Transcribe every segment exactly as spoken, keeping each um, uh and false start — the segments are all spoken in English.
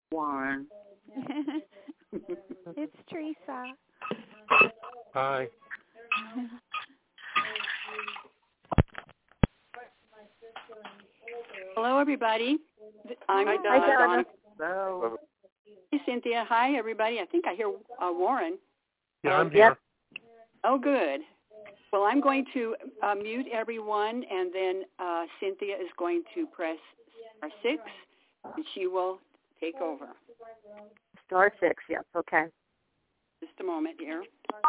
Warren. It's Teresa. Hi. Hello, everybody. I'm Hi, uh, Donna. Donna. Hello. Hey, Cynthia. Hi, everybody. I think I hear uh, Warren. Yeah, I'm Yep. here. Oh, good. Well, I'm going to uh, mute everyone, and then uh, Cynthia is going to press star six, and she will take over. Star six, yes, okay. Just a moment here.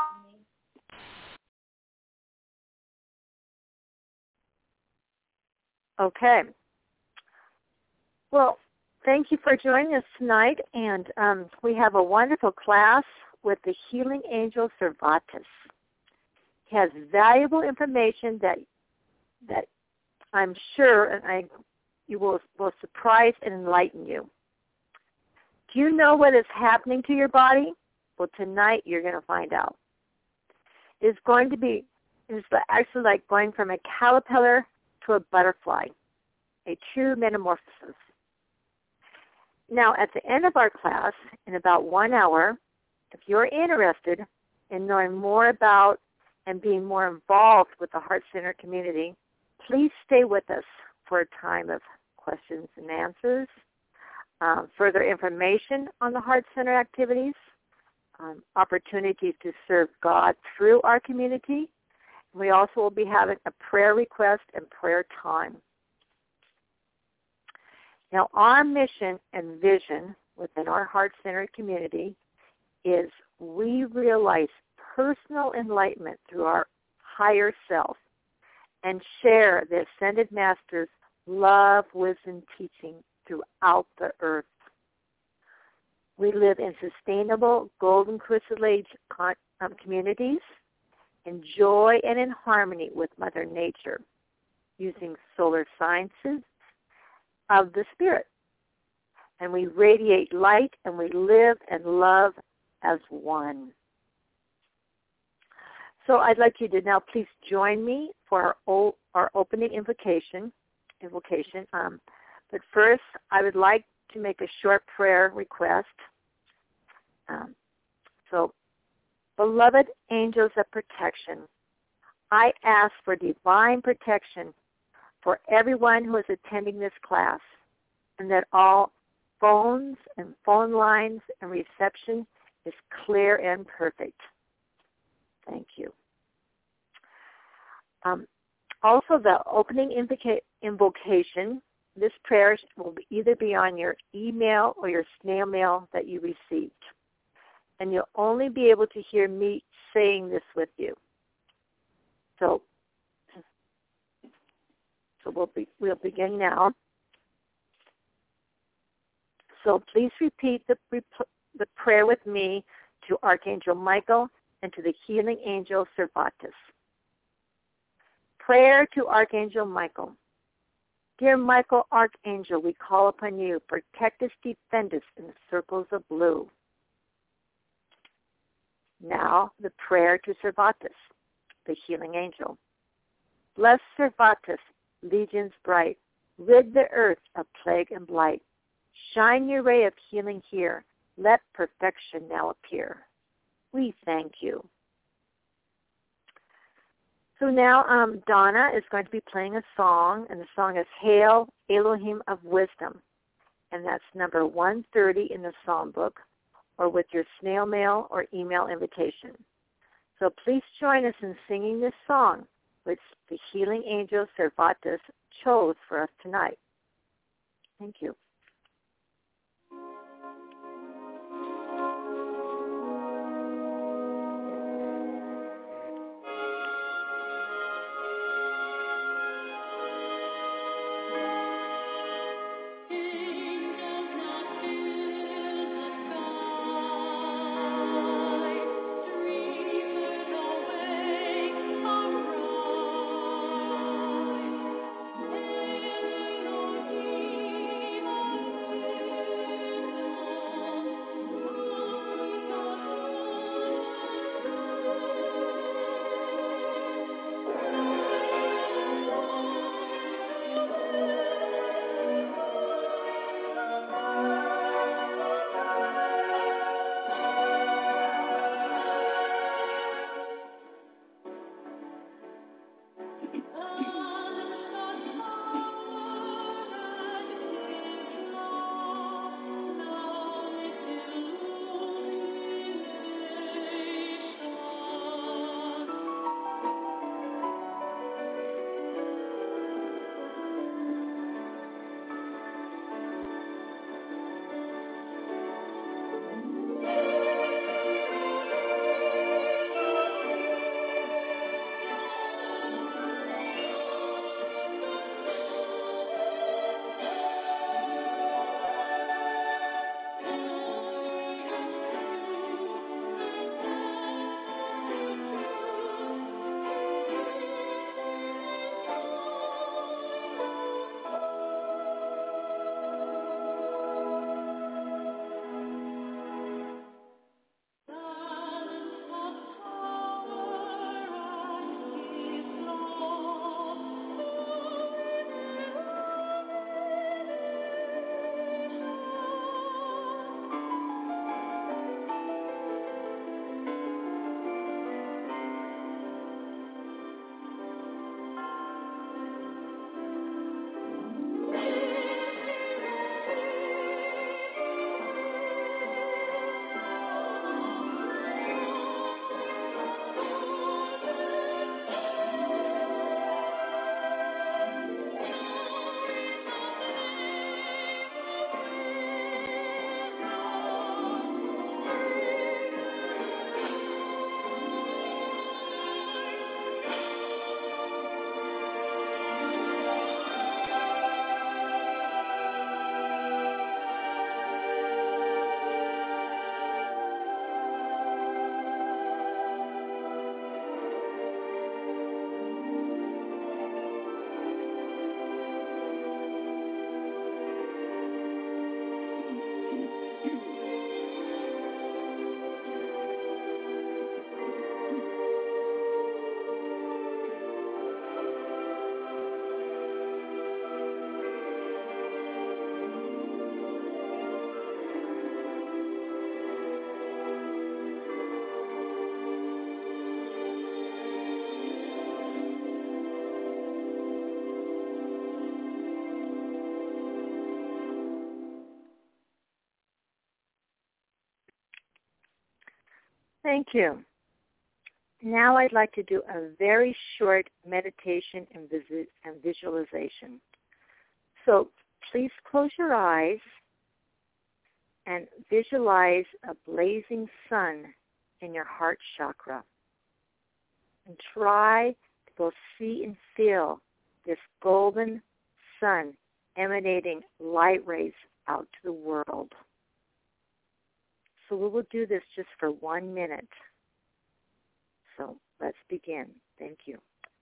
Okay. Well, thank you for joining us tonight, and um, we have a wonderful class with the Healing Angel Servatus. He has valuable information that that I'm sure and I you will will surprise and enlighten you. Do you know what is happening to your body? Well, tonight you're going to find out. It's going to be it's actually like going from a caterpillar to a butterfly, a true metamorphosis. Now, at the end of our class, in about one hour, if you're interested in knowing more about and being more involved with the Heart Center community, please stay with us for a time of questions and answers, um, further information on the Heart Center activities, um, opportunities to serve God through our community. We also will be having a prayer request and prayer time. Now, our mission and vision within our Heart Center community is we realize personal enlightenment through our higher self and share the Ascended Master's love, wisdom, teaching throughout the earth. We live in sustainable Golden Crystal Age con- um, communities in joy and in harmony with Mother Nature using solar sciences of the Spirit. And we radiate light and we live and love as one. So I'd like you to now please join me for our, o- our opening invocation. invocation. Um, but first, I would like to make a short prayer request. Um, so, beloved angels of protection, I ask for divine protection for everyone who is attending this class, and that all phones and phone lines and reception is clear and perfect. Thank you. Um, also, the opening invoca- invocation, this prayer will either be on your email or your snail mail that you received. And you'll only be able to hear me saying this with you. So, so we'll, be, we'll begin now. So please repeat the, the prayer with me to Archangel Michael and to the Healing Angel Servatus. Prayer to Archangel Michael. Dear Michael Archangel, we call upon you. Protect us, defend us in the circles of blue. Now the prayer to Servatus, the Healing Angel. Bless Servatus, legions bright. Rid the earth of plague and blight. Shine your ray of healing here. Let perfection now appear. We thank you. So now um, Donna is going to be playing a song, and the song is Hail, Elohim of Wisdom. And that's number one thirty in the Psalm book, or with your snail mail or email invitation. So please join us in singing this song, which the Healing Angel Servatus chose for us tonight. Thank you. Thank you. Thank you. Now I'd like to do a very short meditation and, visu- and visualization. So please close your eyes and visualize a blazing sun in your heart chakra. And try to both see and feel this golden sun emanating light rays out to the world. So we will do this just for one minute. So let's begin. Thank you.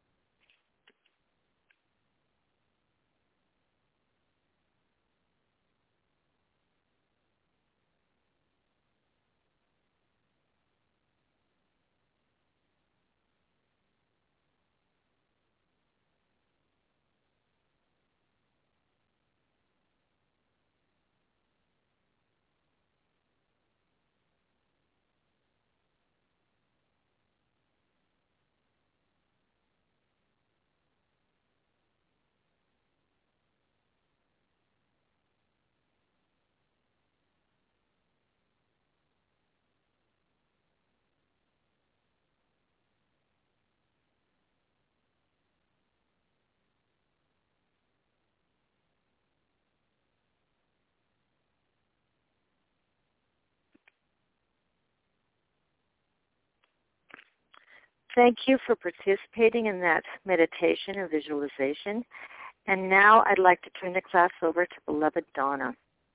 Thank you for participating in that meditation and visualization. And now I'd like to turn the class over to beloved Donna.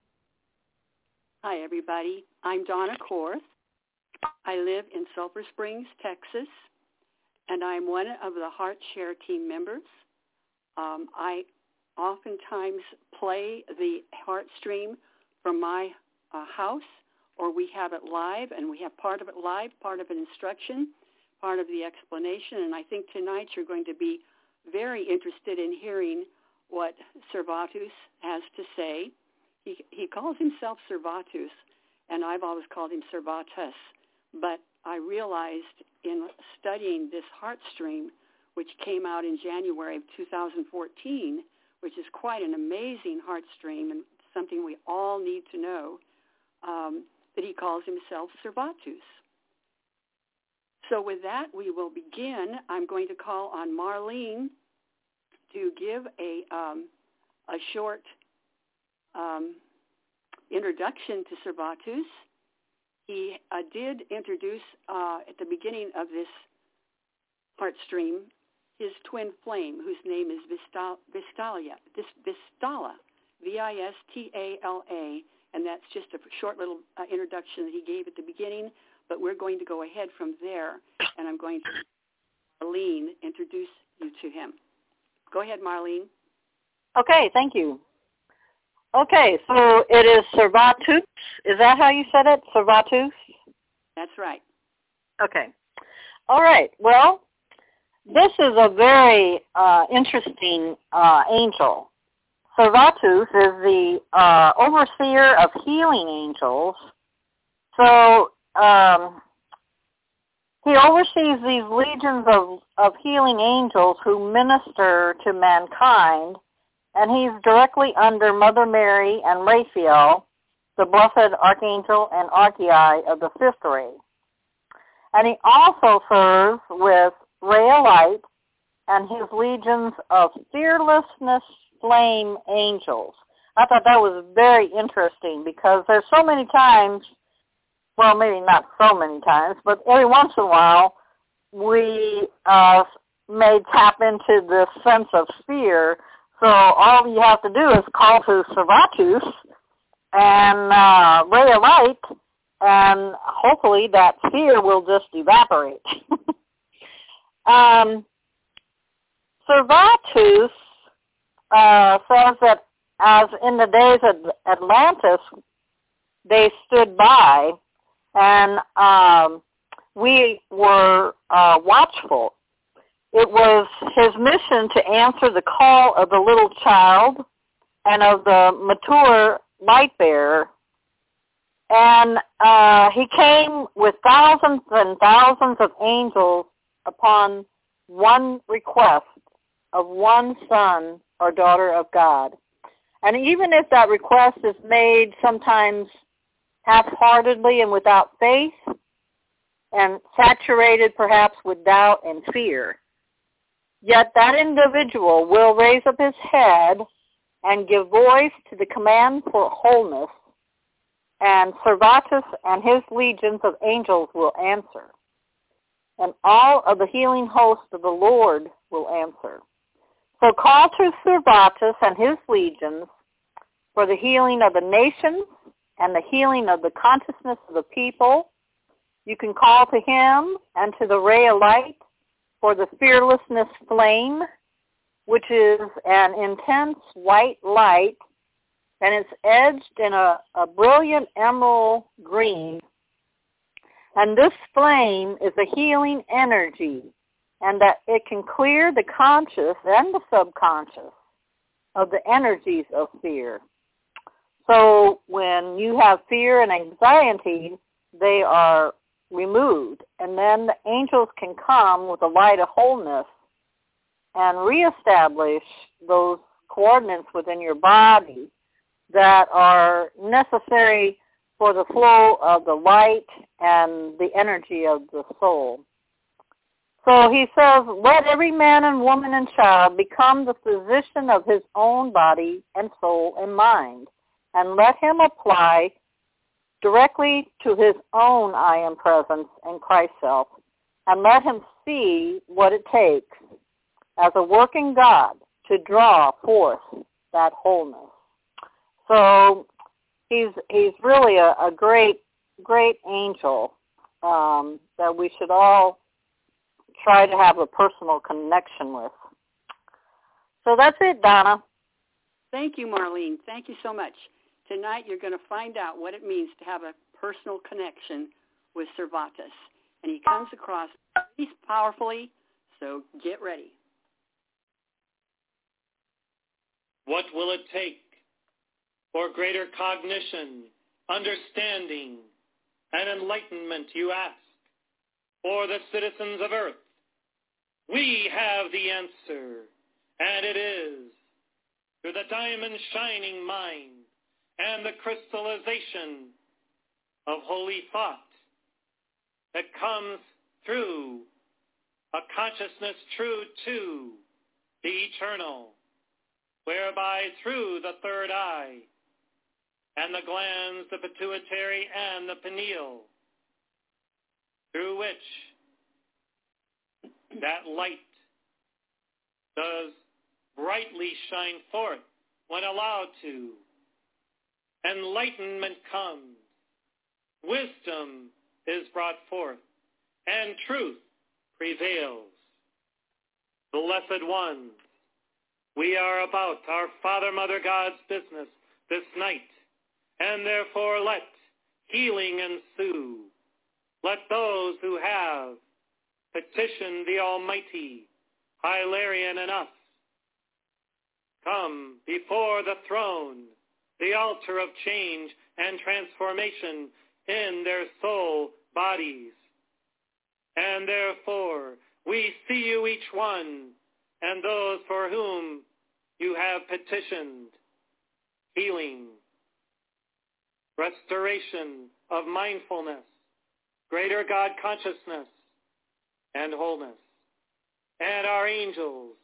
Hi, everybody. I'm Donna Korth. I live in Sulphur Springs, Texas, and I'm one of the Heart Share team members. Um, I oftentimes play the Heart Stream from my uh, house, or we have it live, and we have part of it live, part of it instruction, part of the explanation, and I think tonight you're going to be very interested in hearing what Servatus has to say. He, he calls himself Servatus, and I've always called him Servatus, but I realized in studying this Heart Stream, which came out in January of two thousand fourteen, which is quite an amazing Heart Stream and something we all need to know, um, that he calls himself Servatus. So with that, we will begin. I'm going to call on Marlene to give a um, a short um, introduction to Servatus. He uh, did introduce uh, at the beginning of this Heart Stream his twin flame, whose name is Vistal- Vistalia, Vistala, V I S T A L A, and that's just a short little uh, introduction that he gave at the beginning. But we're going to go ahead from there, and I'm going to, Marlene, introduce you to him. Go ahead, Marlene. Okay, thank you. Okay, so it is Servatus. Is that how you said it, Servatus? That's right. Okay. All right. Well, this is a very uh, interesting uh, angel. Servatus is the uh, overseer of healing angels. So Um, he oversees these legions of, of healing angels who minister to mankind, and he's directly under Mother Mary and Raphael, the blessed Archangel and Archie of the fifth ray. And he also serves with Ray of Light and his legions of fearlessness flame angels. I thought that was very interesting because there's so many times, well, maybe not so many times, but every once in a while, we uh, may tap into this sense of fear. So all you have to do is call to Servatus and uh, Ray of Light, and hopefully that fear will just evaporate. um, Servatus uh, says that as in the days of Atlantis, they stood by, and um, we were uh, watchful. It was his mission to answer the call of the little child and of the mature light bearer. And uh, he came with thousands and thousands of angels upon one request of one son or daughter of God. And even if that request is made sometimes half-heartedly and without faith, and saturated perhaps with doubt and fear. Yet that individual will raise up his head and give voice to the command for wholeness, and Servatus and his legions of angels will answer, and all of the healing host of the Lord will answer. So call to Servatus and his legions for the healing of the nations and the healing of the consciousness of the people. You can call to him and to the ray of light for the fearlessness flame, which is an intense white light, and it's edged in a, a brilliant emerald green. And this flame is a healing energy, and that it can clear the conscious and the subconscious of the energies of fear. So when you have fear and anxiety, they are removed, and then the angels can come with a light of wholeness and reestablish those coordinates within your body that are necessary for the flow of the light and the energy of the soul. So he says, let every man and woman and child become the physician of his own body and soul and mind, and let him apply directly to his own I am presence and Christ self, and let him see what it takes as a working God to draw forth that wholeness. So he's he's really a, a great, great angel um, that we should all try to have a personal connection with. So that's it, Donna. Thank you, Marlene. Thank you so much. Tonight you're going to find out what it means to have a personal connection with Servatus. And he comes across pretty powerfully, so get ready. What will it take for greater cognition, understanding, and enlightenment, you ask, for the citizens of Earth? We have the answer, and it is through the diamond shining mind and the crystallization of holy thought that comes through a consciousness true to the eternal, whereby through the third eye and the glands, the pituitary and the pineal, through which that light does brightly shine forth when allowed to. Enlightenment comes, wisdom is brought forth, and truth prevails. Blessed ones, we are about our Father, Mother, God's business this night, and therefore let healing ensue. Let those who have petitioned the Almighty, Hilarion and us, come before the throne, the altar of change and transformation in their soul bodies. And therefore, we see you each one, and those for whom you have petitioned, healing, restoration of mindfulness, greater God consciousness, and wholeness. And our angels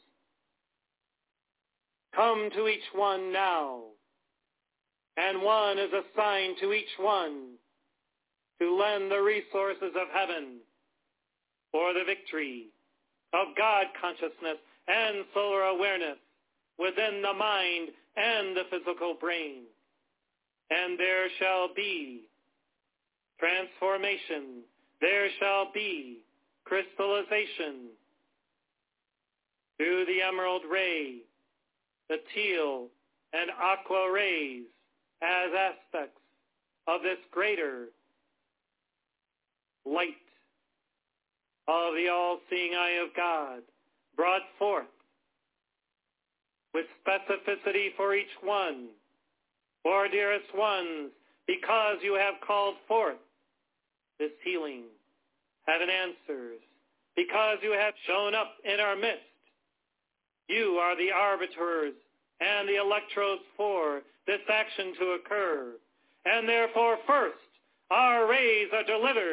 come to each one now, and one is assigned to each one to lend the resources of heaven for the victory of God consciousness and solar awareness within the mind and the physical brain. And there shall be transformation. There shall be crystallization through the emerald ray, the teal and aqua rays as aspects of this greater light of the all-seeing eye of God, brought forth with specificity for each one. For, dearest ones, because you have called forth this healing, heaven answers. Because you have shown up in our midst, you are the arbiters and the electrodes for this action to occur. And therefore, first, our rays are delivered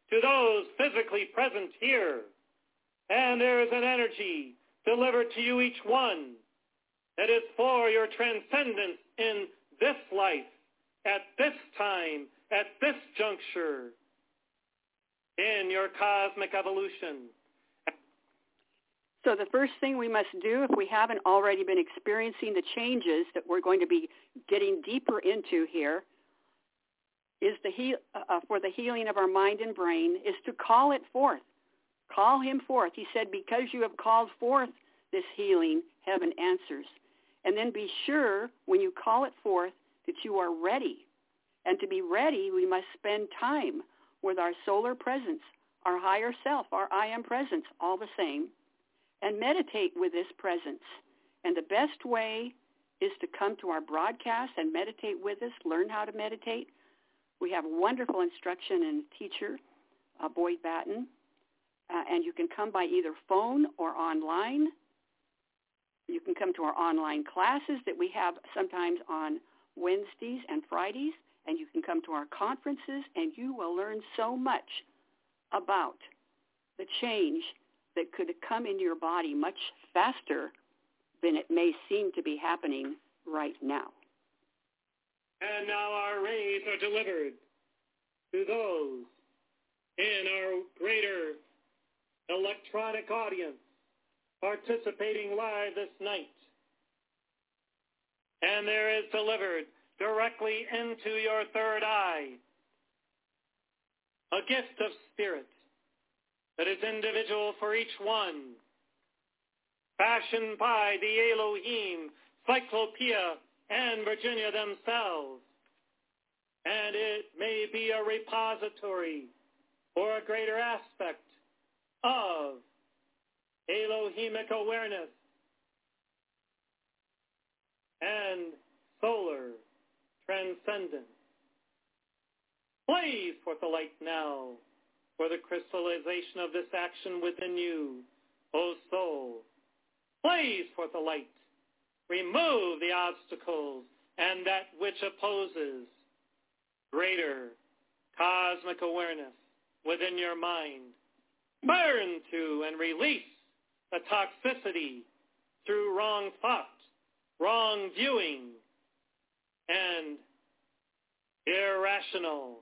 to those physically present here. And there is an energy delivered to you each one that is for your transcendence in this life, at this time, at this juncture, in your cosmic evolution. So the first thing we must do, if we haven't already been experiencing the changes that we're going to be getting deeper into here, is the heal, uh, for the healing of our mind and brain, is to call it forth. Call him forth. He said, because you have called forth this healing, heaven answers. And then be sure when you call it forth that you are ready. And to be ready, we must spend time with our solar presence, our higher self, our I am presence, all the same, and meditate with this presence. And the best way is to come to our broadcast and meditate with us, learn how to meditate. We have wonderful instruction and teacher, uh, Boyd Batten, uh, and you can come by either phone or online. You can come to our online classes that we have sometimes on Wednesdays and Fridays, and you can come to our conferences, and you will learn so much about the change that could come in your body much faster than it may seem to be happening right now. And now our rays are delivered to those in our greater electronic audience participating live this night. And there is delivered directly into your third eye a gift of spirit that is individual for each one, fashioned by the Elohim, Cyclopeia, and Virginia themselves. And it may be a repository or a greater aspect of Elohimic awareness and solar transcendence. Blaze forth the light now for the crystallization of this action within you, O soul. Blaze forth the light. Remove the obstacles and that which opposes greater cosmic awareness within your mind. Burn to and release the toxicity through wrong thought, wrong viewing, and irrational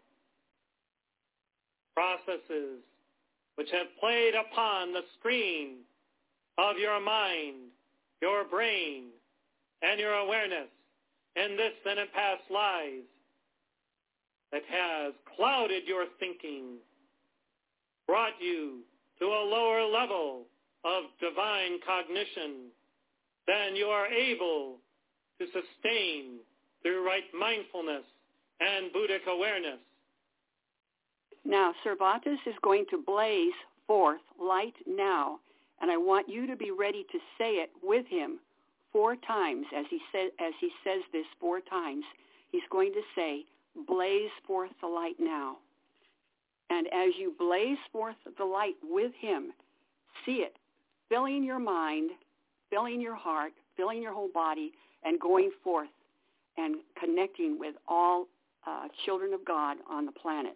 processes which have played upon the screen of your mind, your brain, and your awareness in this and in past lives that has clouded your thinking, brought you to a lower level of divine cognition than you are able to sustain through right mindfulness and Buddhic awareness. Now, Servatus is going to blaze forth light now, and I want you to be ready to say it with him four times. As he, sa- as he says this four times, he's going to say, blaze forth the light now. And as you blaze forth the light with him, see it filling your mind, filling your heart, filling your whole body, and going forth and connecting with all uh, children of God on the planet.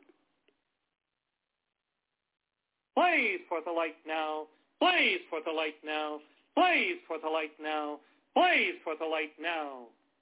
Blaze forth the light now. Blaze forth the light now. Blaze forth the light now. Blaze forth the light now.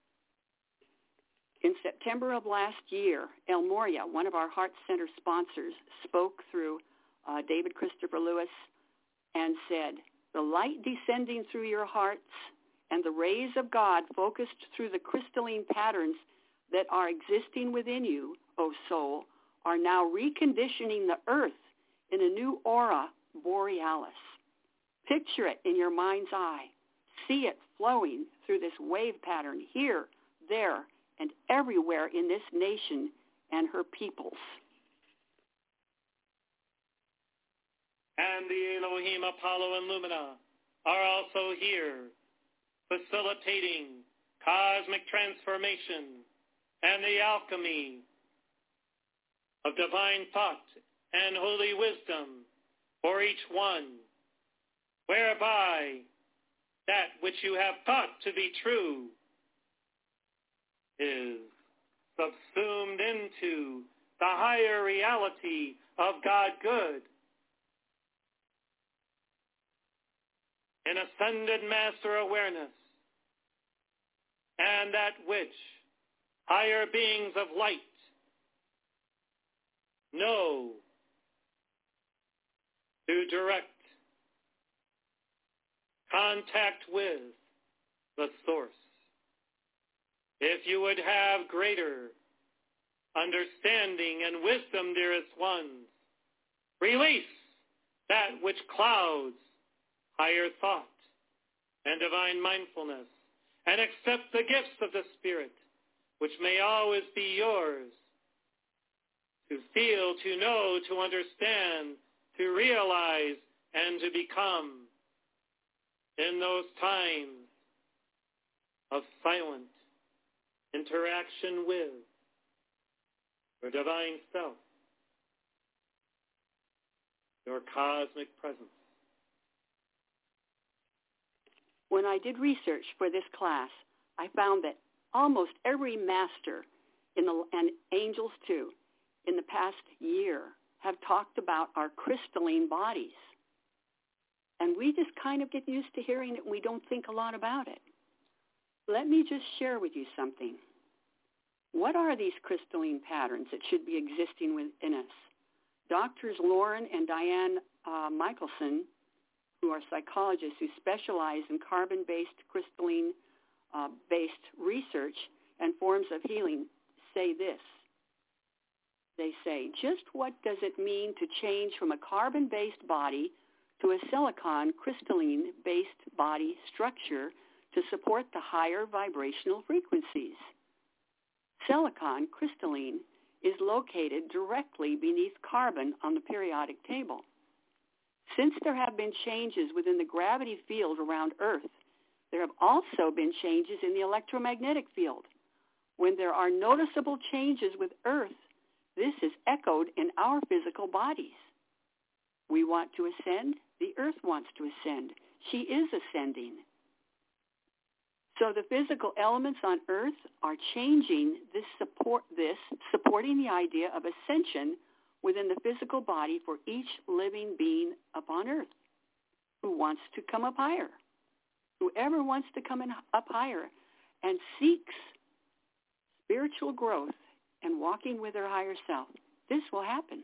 In September of last year, El Moria, one of our Heart Center sponsors, spoke through uh, David Christopher Lewis and said, the light descending through your hearts and the rays of God focused through the crystalline patterns that are existing within you, O soul, are now reconditioning the earth in a new aura borealis. Picture it in your mind's eye. See it flowing through this wave pattern here, there, and everywhere in this nation and her peoples. And the Elohim, Apollo, and Lumina are also here, facilitating cosmic transformation and the alchemy of divine thought and holy wisdom for each one, whereby that which you have thought to be true is subsumed into the higher reality of God good. In ascended master awareness, and that which higher beings of light know to direct contact with the source. If you would have greater understanding and wisdom, dearest ones, release that which clouds higher thought and divine mindfulness, and accept the gifts of the Spirit, which may always be yours, to feel, to know, to understand, to realize, and to become in those times of silent interaction with your divine self, your cosmic presence. When I did research for this class, I found that almost every master, in the, and angels too, in the past year have talked about our crystalline bodies. And we just kind of get used to hearing it and we don't think a lot about it. Let me just share with you something. What are these crystalline patterns that should be existing within us? Doctors Lauren and Diane uh, Michelson, who are psychologists who specialize in carbon-based, crystalline-based uh, research and forms of healing, say this. They say, just what does it mean to change from a carbon-based body to a silicon crystalline-based body structure to support the higher vibrational frequencies? Silicon crystalline is located directly beneath carbon on the periodic table. Since there have been changes within the gravity field around Earth, there have also been changes in the electromagnetic field. When there are noticeable changes with Earth, this is echoed in our physical bodies. We want to ascend. The Earth wants to ascend. She is ascending. So the physical elements on Earth are changing this support, this, supporting the idea of ascension within the physical body for each living being upon Earth who wants to come up higher. Whoever wants to come in, up higher and seeks spiritual growth and walking with their higher self, this will happen.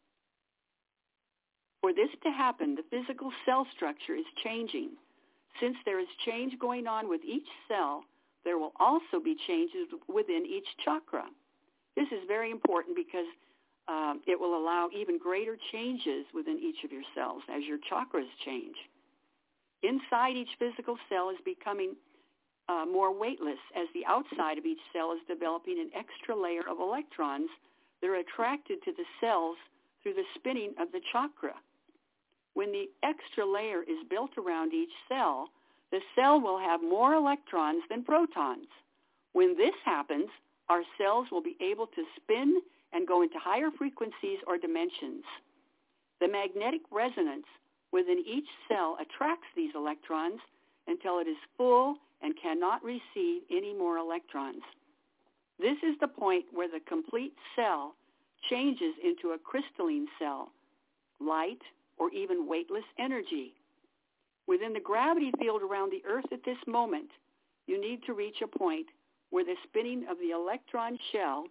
For this to happen, the physical cell structure is changing. Since there is change going on with each cell, there will also be changes within each chakra. This is very important because um, it will allow even greater changes within each of your cells as your chakras change. Inside each physical cell is becoming uh, more weightless as the outside of each cell is developing an extra layer of electrons that are attracted to the cells through the spinning of the chakra. When the extra layer is built around each cell, the cell will have more electrons than protons. When this happens, our cells will be able to spin and go into higher frequencies or dimensions. The magnetic resonance within each cell attracts these electrons until it is full and cannot receive any more electrons. This is the point where the complete cell changes into a crystalline cell, light, or even weightless energy. Within the gravity field around the Earth at this moment, you need to reach a point where the spinning of the electron shell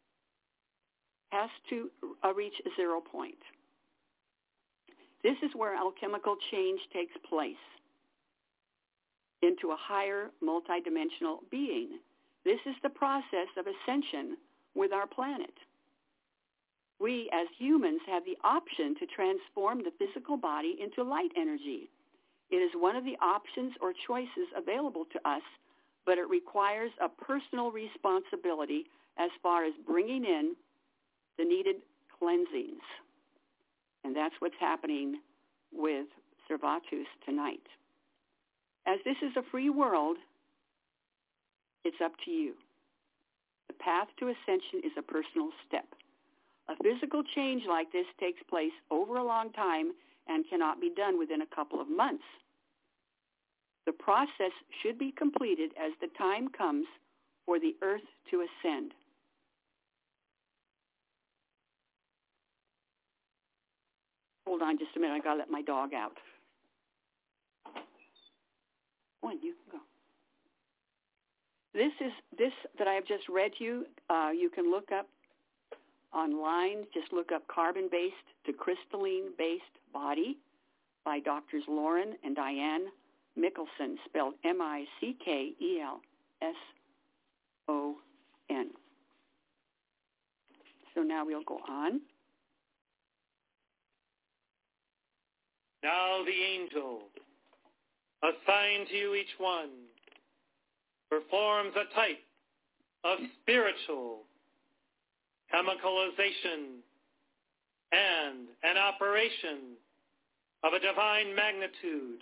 has to uh, reach a zero point. This is where alchemical change takes place into a higher multidimensional being. This is the process of ascension with our planet. We, as humans, have the option to transform the physical body into light energy. It is one of the options or choices available to us, but it requires a personal responsibility as far as bringing in the needed cleansings. And that's what's happening with Servatus tonight. As this is a free world, it's up to you. The path to ascension is a personal step. A physical change like this takes place over a long time and cannot be done within a couple of months. The process should be completed as the time comes for the Earth to ascend. hold on just a minute. I got to let my dog out. One, you can go. This is this that I have just read to you. Uh, you can look up online. Just look up carbon-based to crystalline-based body by Doctors Lauren and Diane Mickelson, spelled M I C K E L S O N. So now we'll go on. Now the angel, assigned to you each one, performs a type of spiritual chemicalization and an operation of a divine magnitude,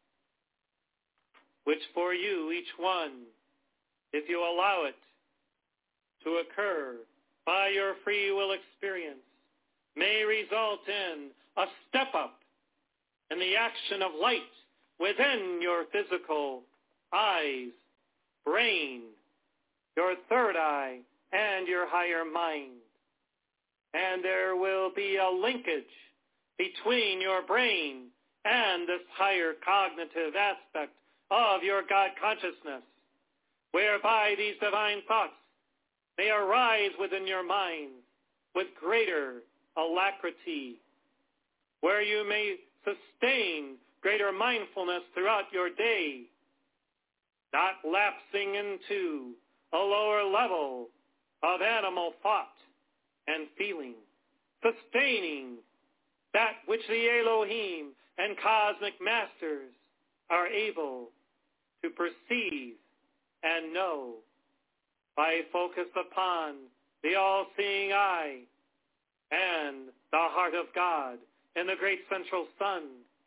which for you, each one, if you allow it to occur by your free will experience, may result in a step up in the action of light within your physical eyes, brain, your third eye, and your higher mind. And there will be a linkage between your brain and this higher cognitive aspect of your God consciousness, whereby these divine thoughts may arise within your mind with greater alacrity, where you may sustain greater mindfulness throughout your day, not lapsing into a lower level of animal thought and feeling, sustaining that which the Elohim and cosmic masters are able to perceive and know by focus upon the all-seeing eye and the heart of God and the great central sun.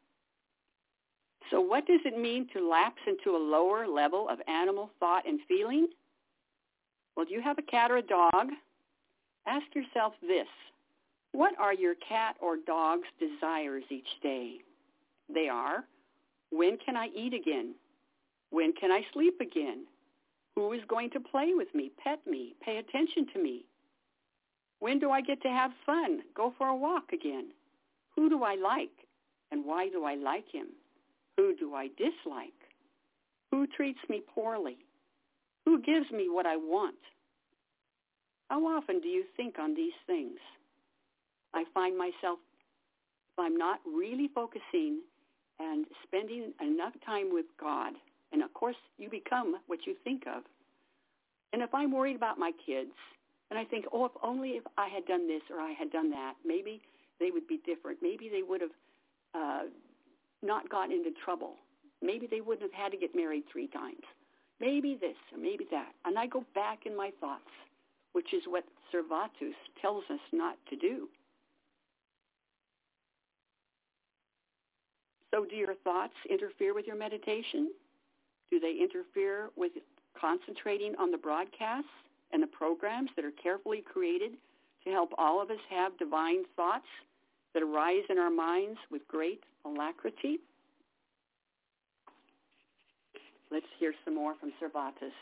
So what does it mean to lapse into a lower level of animal thought and feeling? Well, do you have a cat or a dog? Ask yourself this. What are your cat or dog's desires each day? They are, when can I eat again? When can I sleep again? Who is going to play with me, pet me, pay attention to me? When do I get to have fun, go for a walk again? Who do I like, and why do I like him? Who do I dislike? Who treats me poorly? Who gives me what I want? How often do you think on these things? I find myself, if I'm not really focusing and spending enough time with God, and of course you become what you think of. And if I'm worried about my kids, and I think, oh, if only if I had done this or I had done that, maybe they would be different. Maybe they would have uh, not gotten into trouble. Maybe they wouldn't have had to get married three times. Maybe this or maybe that. And I go back in my thoughts, which is what Servatus tells us not to do. So do your thoughts interfere with your meditation? Do they interfere with concentrating on the broadcasts and the programs that are carefully created to help all of us have divine thoughts that arise in our minds with great alacrity? Let's hear some more from Servatus.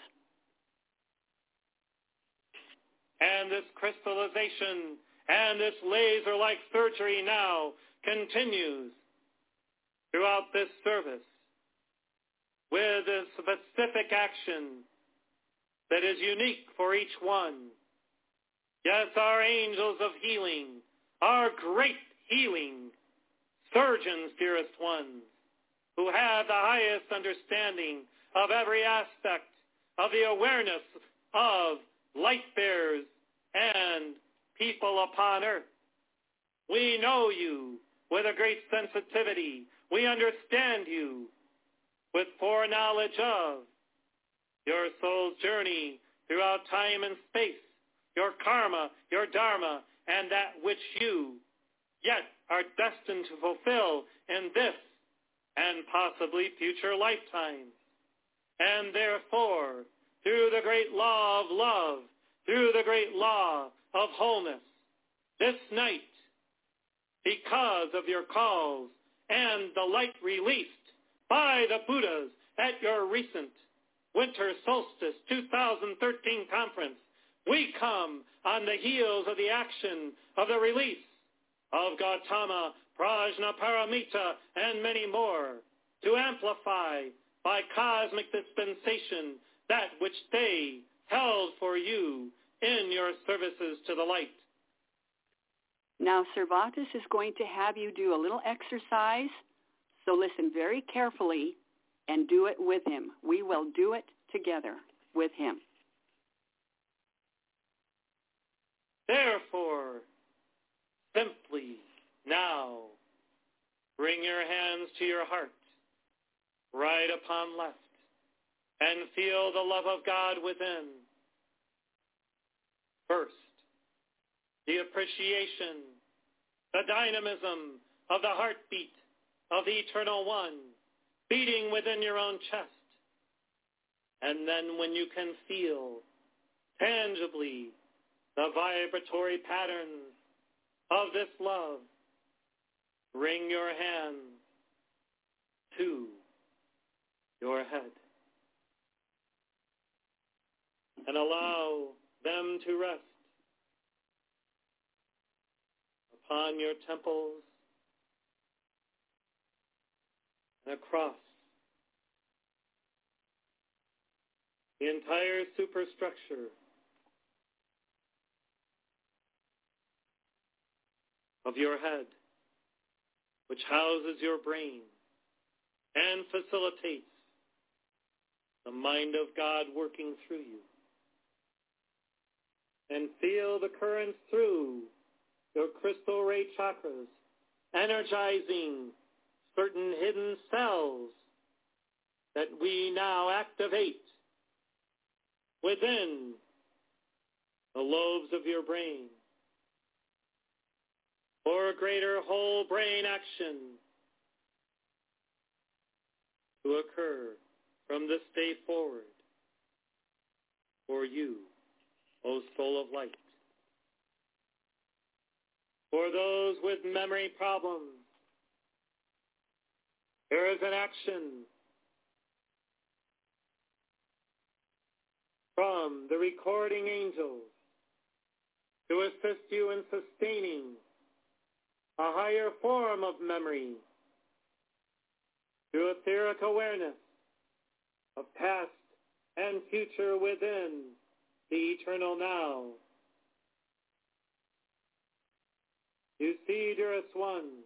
And this crystallization and this laser-like surgery now continues throughout this service with a specific action that is unique for each one. Yes, our angels of healing, our great healing surgeons, dearest ones, who have the highest understanding of every aspect of the awareness of light bearers and people upon earth. We know you with a great sensitivity. We understand you with foreknowledge of your soul's journey throughout time and space, your karma, your dharma, and that which you yet are destined to fulfill in this and possibly future lifetimes. And therefore, through the great law of love, through the great law of wholeness, this night, because of your calls and the light released by the Buddhas at your recent Winter Solstice two thousand thirteen conference, we come on the heels of the action of the release of Gautama Prajna Paramita, and many more, to amplify by cosmic dispensation that which they held for you in your services to the light. Now, Servatus is going to have you do a little exercise, so listen very carefully and do it with him. We will do it together with him. Therefore, simply now, bring your hands to your heart, right upon left, and feel the love of God within. First, the appreciation, the dynamism of the heartbeat of the Eternal One beating within your own chest. And then when you can feel tangibly the vibratory patterns of this love, bring your hands to your head and allow them to rest upon your temples and across the entire superstructure of your head, which houses your brain and facilitates the mind of God working through you. And feel the currents through your crystal ray chakras, energizing certain hidden cells that we now activate within the lobes of your brain for a greater whole brain action to occur from this day forward for you, O soul of light. For those with memory problems, there is an action from the recording angels to assist you in sustaining a higher form of memory through etheric awareness of past and future within the eternal now. You see, dearest ones,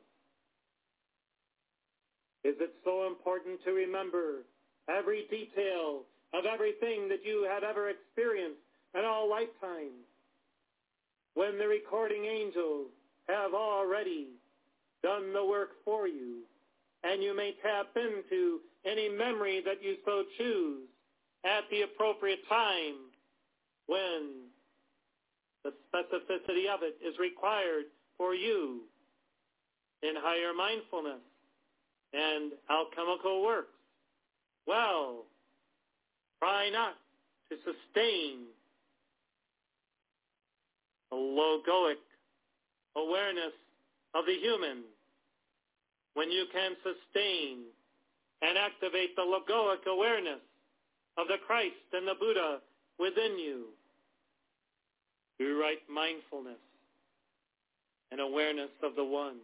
is it so important to remember every detail of everything that you have ever experienced in all lifetimes, when the recording angels have already done the work for you, and you may tap into any memory that you so choose at the appropriate time when the specificity of it is required for you in higher mindfulness and alchemical works. Well, try not to sustain a logoic awareness of the human when you can sustain and activate the logoic awareness of the Christ and the Buddha within you through right mindfulness and awareness of the One.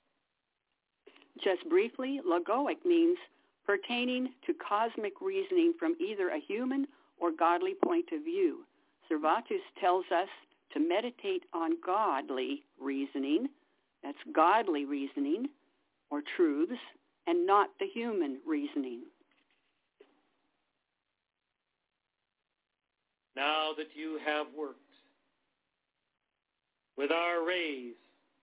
Just briefly, logoic means pertaining to cosmic reasoning from either a human or godly point of view. Servatus tells us to meditate on godly reasoning, that's godly reasoning or truths, and not the human reasoning. Now that you have worked with our rays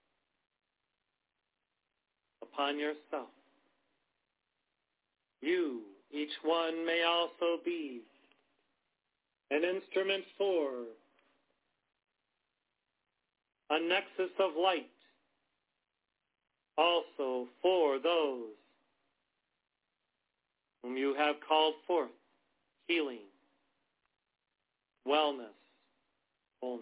upon yourself, you, each one, may also be an instrument for a nexus of light, also for those whom you have called forth healing, wellness, wholeness.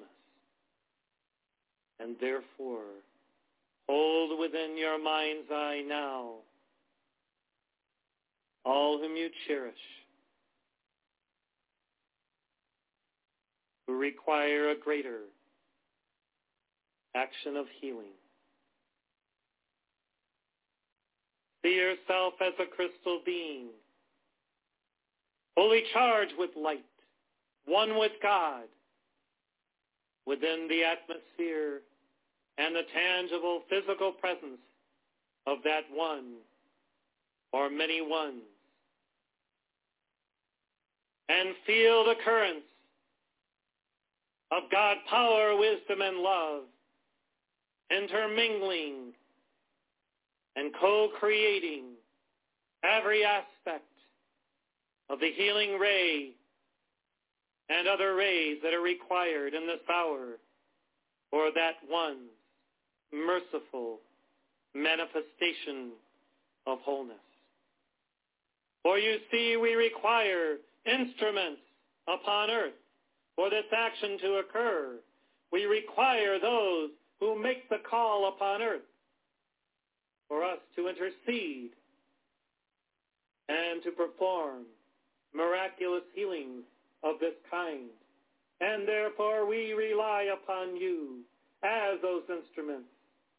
And therefore, hold within your mind's eye now all whom you cherish, who require a greater action of healing. See yourself as a crystal being, fully charged with light, one with God, within the atmosphere and the tangible physical presence of that one or many ones. And feel the currents of God power, wisdom, and love intermingling and co-creating every aspect of the healing ray and other rays that are required in this hour for that one merciful manifestation of wholeness. For you see, we require instruments upon earth for this action to occur. We require those who make the call upon earth for us to intercede and to perform miraculous healings of this kind. And therefore we rely upon you as those instruments.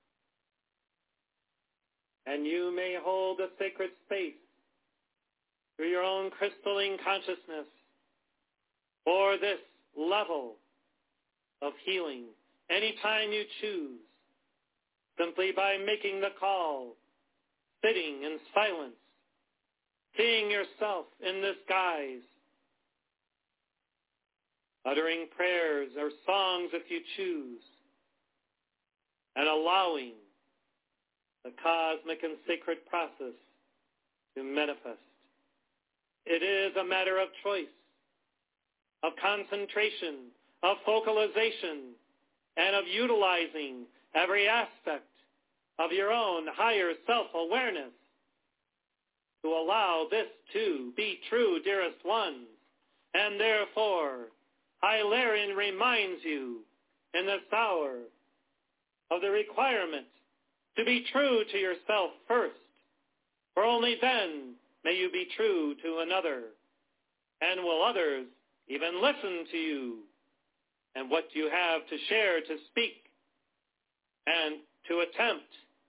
And you may hold a sacred space through your own crystalline consciousness for this level of healing anytime you choose, simply by making the call, sitting in silence, seeing yourself in this guise, uttering prayers or songs if you choose, and allowing the cosmic and sacred process to manifest. It is a matter of choice, of concentration, of focalization, and of utilizing every aspect of your own higher self-awareness to allow this to be true, dearest ones. And therefore, Hilarion reminds you in this hour of the requirement to be true to yourself first, for only then may you be true to another, and will others even listen to you and what you have to share, to speak, and to attempt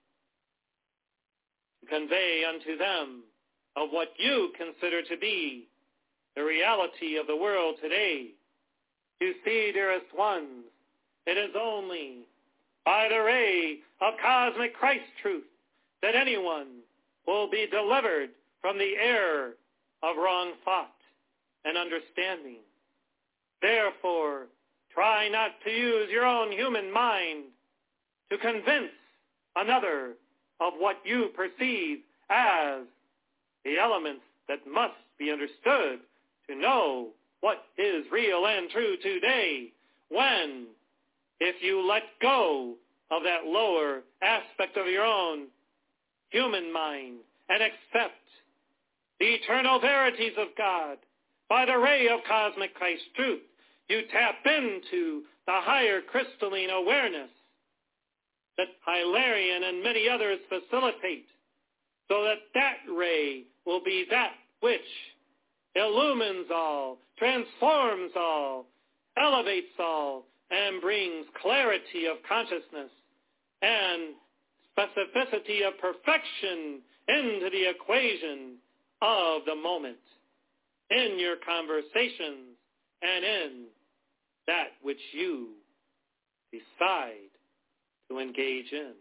to convey unto them of what you consider to be the reality of the world today. You see, dearest ones, it is only by the ray of cosmic Christ truth that anyone will be delivered from the error of wrong thought and understanding. Therefore, try not to use your own human mind to convince another of what you perceive as the elements that must be understood to know what is real and true today, when, if you let go of that lower aspect of your own human mind and accept the eternal verities of God by the ray of cosmic Christ truth, you tap into the higher crystalline awareness that Hilarion and many others facilitate, so that that ray will be that which illumines all, transforms all, elevates all, and brings clarity of consciousness and specificity of perfection into the equation of the moment, in your conversations and in that which you decide to engage in.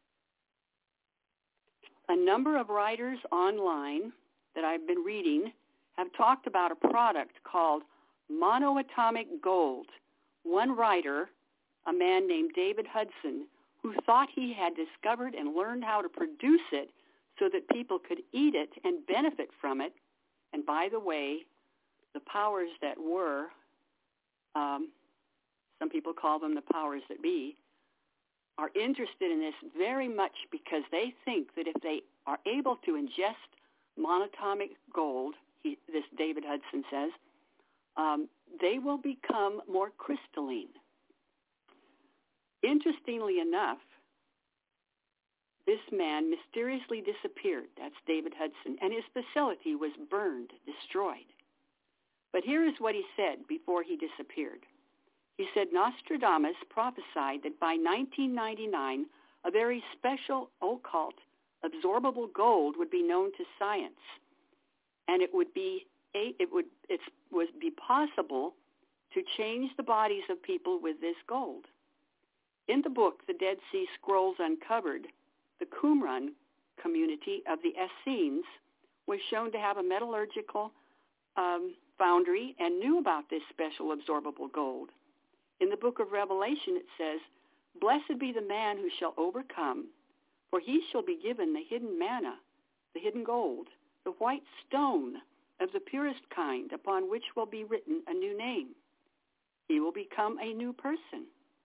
A number of writers online that I've been reading have talked about a product called monoatomic gold. One writer, a man named David Hudson, who thought he had discovered and learned how to produce it so that people could eat it and benefit from it. And by the way, the powers that were, um, some people call them the powers that be, are interested in this very much because they think that if they are able to ingest monatomic gold, he, this David Hudson says, um, they will become more crystalline. Interestingly enough, this man mysteriously disappeared. That's David Hudson. And his facility was burned, destroyed. But here is what he said before he disappeared. He said Nostradamus prophesied that by nineteen ninety-nine, a very special occult absorbable gold would be known to science, and it would be it would it would be possible to change the bodies of people with this gold. In the book, The Dead Sea Scrolls Uncovered, the Qumran community of the Essenes was shown to have a metallurgical um, foundry and knew about this special absorbable gold. In the book of Revelation, it says, "Blessed be the man who shall overcome, for he shall be given the hidden manna, the hidden gold, the white stone of the purest kind, upon which will be written a new name. He will become a new person."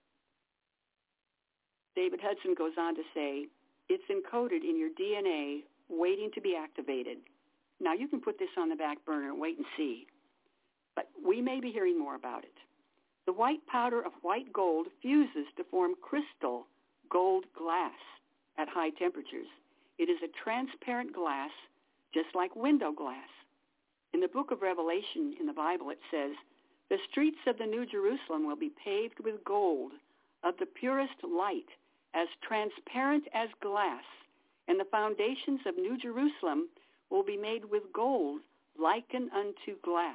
David Hudson goes on to say, "It's encoded in your D N A, waiting to be activated." Now, you can put this on the back burner and wait and see, but we may be hearing more about it. The white powder of white gold fuses to form crystal gold glass at high temperatures. It is a transparent glass, just like window glass. In the book of Revelation in the Bible, it says, "The streets of the New Jerusalem will be paved with gold of the purest light, as transparent as glass, and the foundations of New Jerusalem will be made with gold likened unto glass."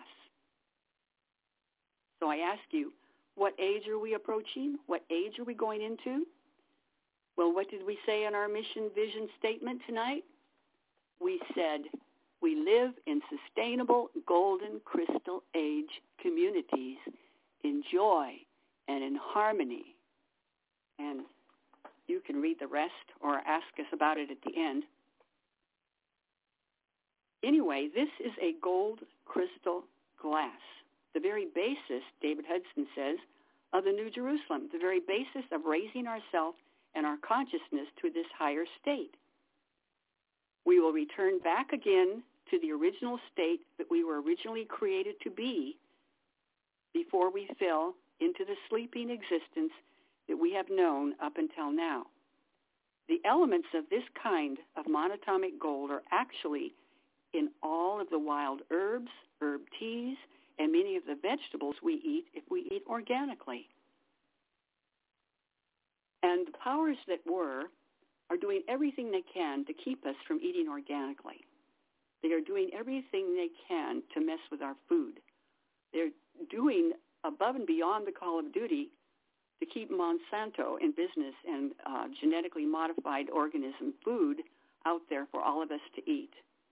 So I ask you, what age are we approaching? What age are we going into? Well, what did we say in our mission vision statement tonight? We said, we live in sustainable golden crystal age communities in joy and in harmony. And you can read the rest or ask us about it at the end. Anyway, this is a gold crystal glass, the very basis, David Hudson says, of the New Jerusalem, the very basis of raising ourselves and our consciousness to this higher state. We will return back again to the original state that we were originally created to be before we fell into the sleeping existence that we have known up until now. The elements of this kind of monatomic gold are actually in all of the wild herbs, herb teas, and many of the vegetables we eat if we eat organically. And the powers that were are doing everything they can to keep us from eating organically. They are doing everything they can to mess with our food. They're doing above and beyond the call of duty to keep Monsanto in business and uh, genetically modified organism food out there for all of us to eat.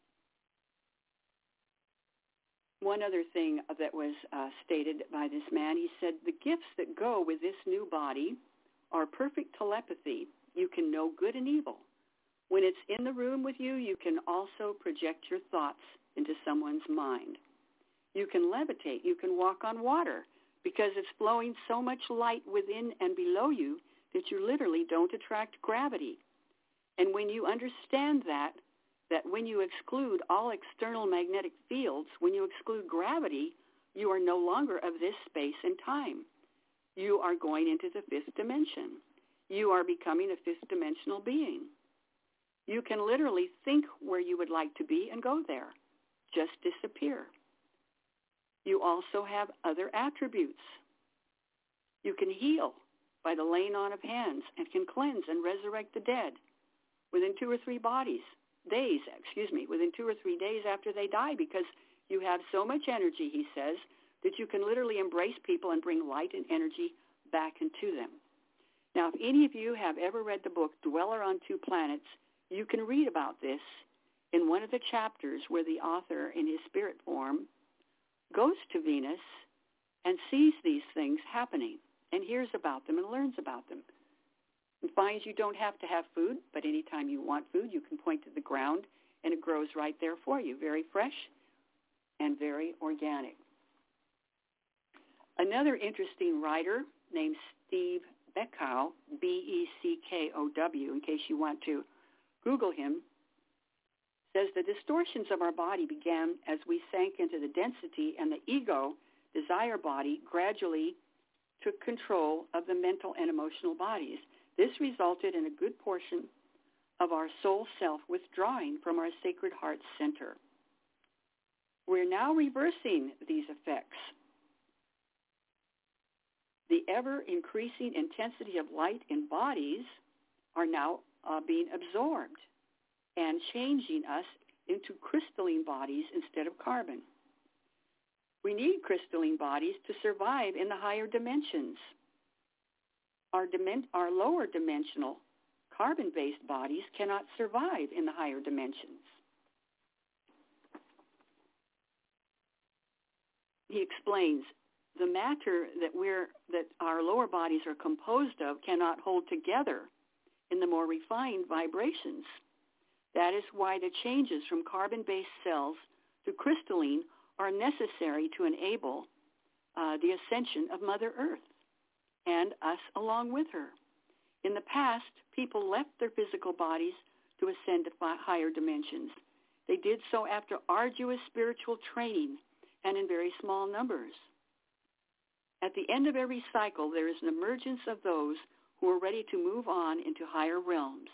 One other thing that was uh, stated by this man, he said, "The gifts that go with this new body are perfect telepathy. You can know good and evil. When it's in the room with you, you can also project your thoughts into someone's mind. You can levitate. You can walk on water because it's flowing so much light within and below you that you literally don't attract gravity. And when you understand that, that when you exclude all external magnetic fields, when you exclude gravity, you are no longer of this space and time. You are going into the fifth dimension. You are becoming a fifth dimensional being. You can literally think where you would like to be and go there. Just disappear. You also have other attributes. You can heal by the laying on of hands and can cleanse and resurrect the dead within two or three bodies, days, excuse me, within two or three days after they die, because you have so much energy, he says, that you can literally embrace people and bring light and energy back into them. Now, if any of you have ever read the book Dweller on Two Planets, you can read about this in one of the chapters where the author, in his spirit form, goes to Venus and sees these things happening and hears about them and learns about them and finds you don't have to have food, but anytime you want food, you can point to the ground and it grows right there for you, very fresh and very organic. Another interesting writer named Steve Beckow, B E C K O W, in case you want to Google him, says the distortions of our body began as we sank into the density, and the ego, desire body, gradually took control of the mental and emotional bodies. This resulted in a good portion of our soul self withdrawing from our sacred heart center. We're now reversing these effects. The ever-increasing intensity of light in bodies are now uh, being absorbed and changing us into crystalline bodies instead of carbon. We need crystalline bodies to survive in the higher dimensions. Our, dimen- our lower dimensional carbon-based bodies cannot survive in the higher dimensions. He explains, the matter that we're that our lower bodies are composed of cannot hold together in the more refined vibrations. That is why the changes from carbon-based cells to crystalline are necessary to enable uh, the ascension of Mother Earth and us along with her. In the past, people left their physical bodies to ascend to higher dimensions. They did so after arduous spiritual training and in very small numbers. At the end of every cycle, there is an emergence of those who are ready to move on into higher realms.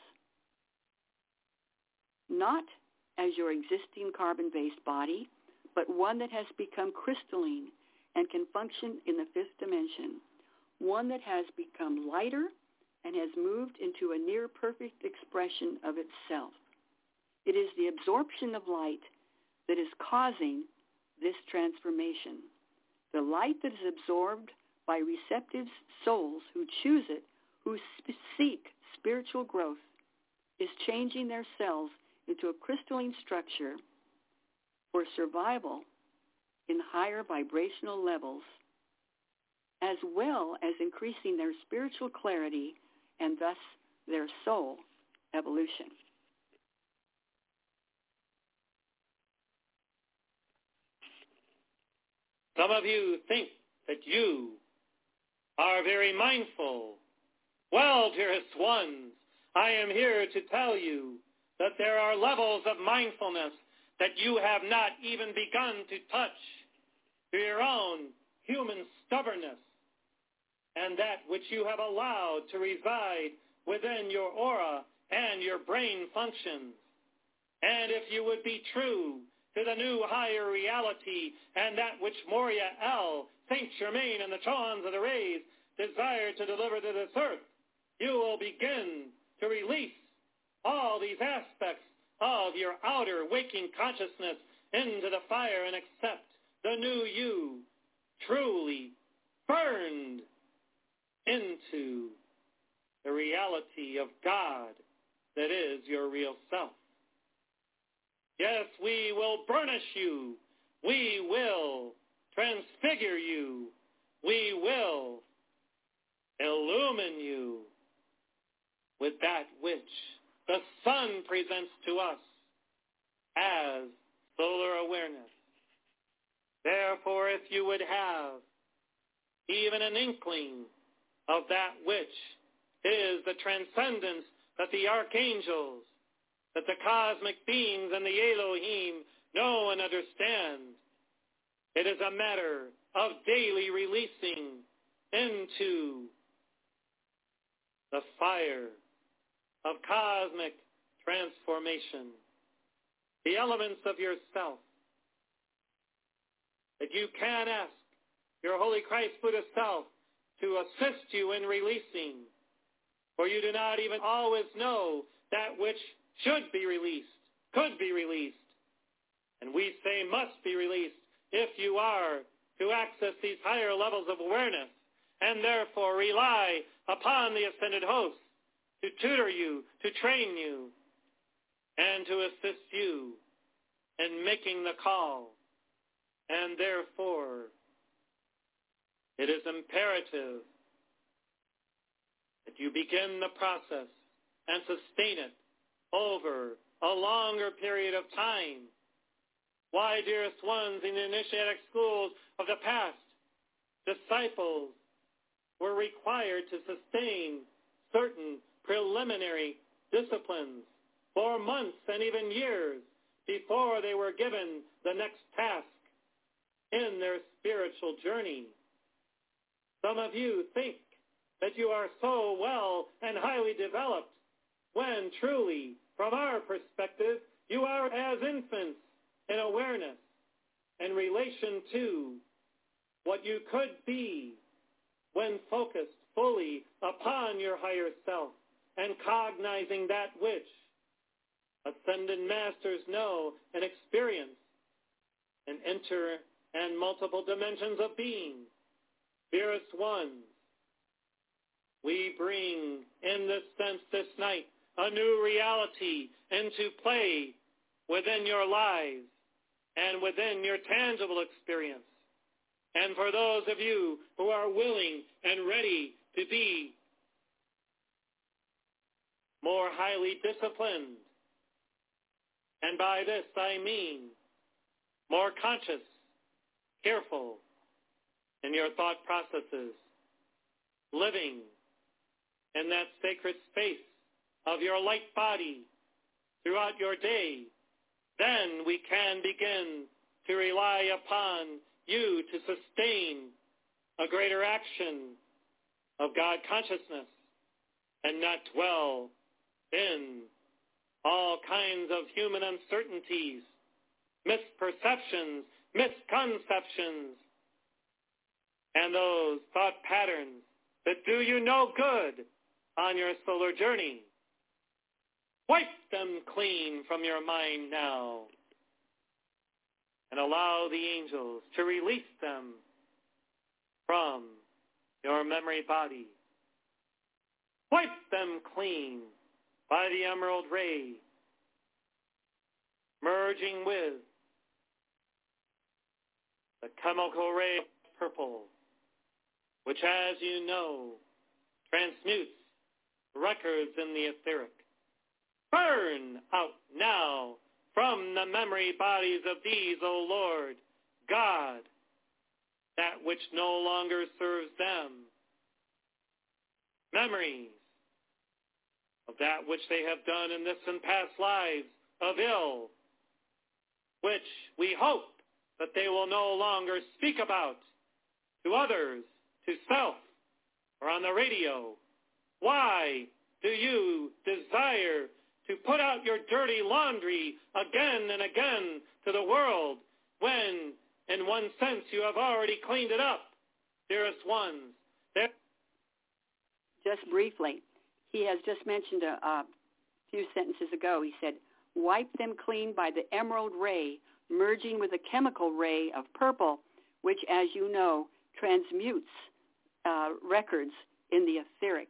Not as your existing carbon-based body, but one that has become crystalline and can function in the fifth dimension, one that has become lighter and has moved into a near-perfect expression of itself. It is the absorption of light that is causing this transformation. The light that is absorbed by receptive souls who choose it, who sp- seek spiritual growth, is changing their cells into a crystalline structure for survival in higher vibrational levels, as well as increasing their spiritual clarity and thus their soul evolution. Some of you think that you are very mindful. Well, dearest ones, I am here to tell you that there are levels of mindfulness that you have not even begun to touch through your own human stubbornness and that which you have allowed to reside within your aura and your brain functions. And if you would be true to the new higher reality and that which Moria El, Saint Germain, and the Chons of the Rays desire to deliver to this earth, you will begin to release all these aspects of your outer waking consciousness into the fire and accept the new you, truly burned into the reality of God that is your real self. Yes, we will burnish you. We will transfigure you. We will illumine you with that which the sun presents to us as solar awareness. Therefore, if you would have even an inkling of that which is the transcendence that the archangels, that the cosmic beings and the Elohim know and understand, it is a matter of daily releasing into the fire of cosmic transformation the elements of yourself that you can ask your Holy Christ Buddha self to assist you in releasing, for you do not even always know that which should be released, could be released, and we say must be released if you are to access these higher levels of awareness and therefore rely upon the ascended hosts to tutor you, to train you, and to assist you in making the call. And therefore, it is imperative that you begin the process and sustain it over a longer period of time. Why, dearest ones, in the initiatic schools of the past, disciples were required to sustain certain preliminary disciplines for months and even years before they were given the next task in their spiritual journey. Some of you think that you are so well and highly developed when truly, from our perspective, you are as infants in awareness in relation to what you could be when focused fully upon your higher self and cognizing that which ascended masters know and experience and enter and multiple dimensions of being. Dearest ones, we bring in this sense this night a new reality into play within your lives and within your tangible experience. And for those of you who are willing and ready to be more highly disciplined, and by this I mean more conscious, careful in your thought processes, living in that sacred space of your light body throughout your day, then we can begin to rely upon you to sustain a greater action of God consciousness and not dwell in all kinds of human uncertainties, misperceptions, misconceptions, and those thought patterns that do you no good on your solar journey. Wipe them clean from your mind now and allow the angels to release them from your memory body. Wipe them clean by the emerald ray, merging with the chemical ray of purple, which, as you know, transmutes records in the etheric. Burn out now from the memory bodies of these, O Lord God, that which no longer serves them. Memories of that which they have done in this and past lives of ill, which we hope that they will no longer speak about to others, to self, or on the radio. Why do you desire to put out your dirty laundry again and again to the world when, in one sense, you have already cleaned it up, dearest ones? There- Just briefly, he has just mentioned a, a few sentences ago, he said, wipe them clean by the emerald ray, merging with the chemical ray of purple, which, as you know, transmutes uh, records in the etheric.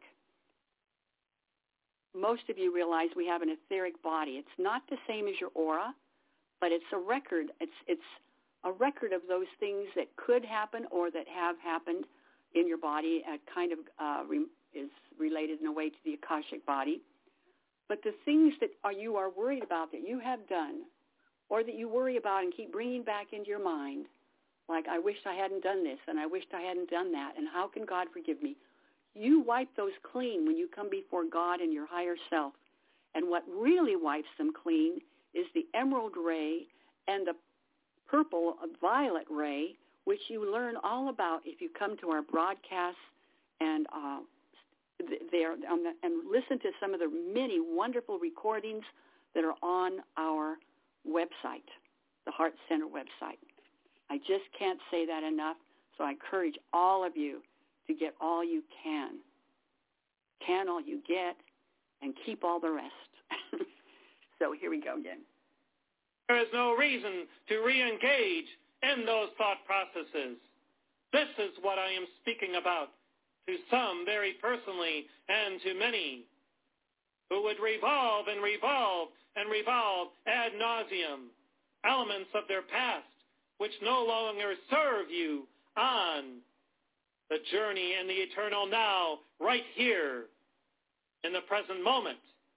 Most of you realize we have an etheric body. It's not the same as your aura, but it's a record. It's it's a record of those things that could happen or that have happened in your body. It kind of uh, re- is related in a way to the Akashic body. But the things that are, you are worried about that you have done or that you worry about and keep bringing back into your mind, like, I wished I hadn't done this and I wished I hadn't done that, and how can God forgive me? You wipe those clean when you come before God and your higher self. And what really wipes them clean is the emerald ray and the purple violet ray, which you learn all about if you come to our broadcasts and uh, there um, and listen to some of the many wonderful recordings that are on our website, the Heart Center website. I just can't say that enough, so I encourage all of you to get all you can. Can all you get, and keep all the rest. So here we go again. There is no reason to re-engage in those thought processes. This is what I am speaking about to some very personally and to many who would revolve and revolve and revolve ad nauseum elements of their past which no longer serve you on the journey in the eternal now, right here in the present moment.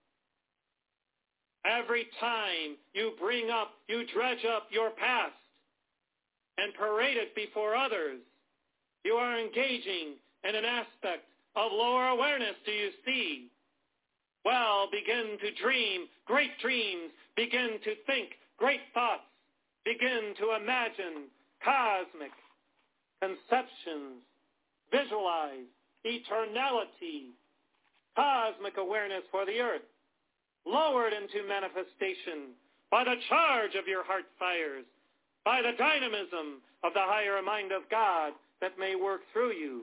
Every time you bring up, you dredge up your past and parade it before others, you are engaging in an aspect of lower awareness, do you see? Well, begin to dream great dreams, begin to think great thoughts, begin to imagine cosmic conceptions, visualize eternality, cosmic awareness for the earth, lowered into manifestation by the charge of your heart fires, by the dynamism of the higher mind of God that may work through you.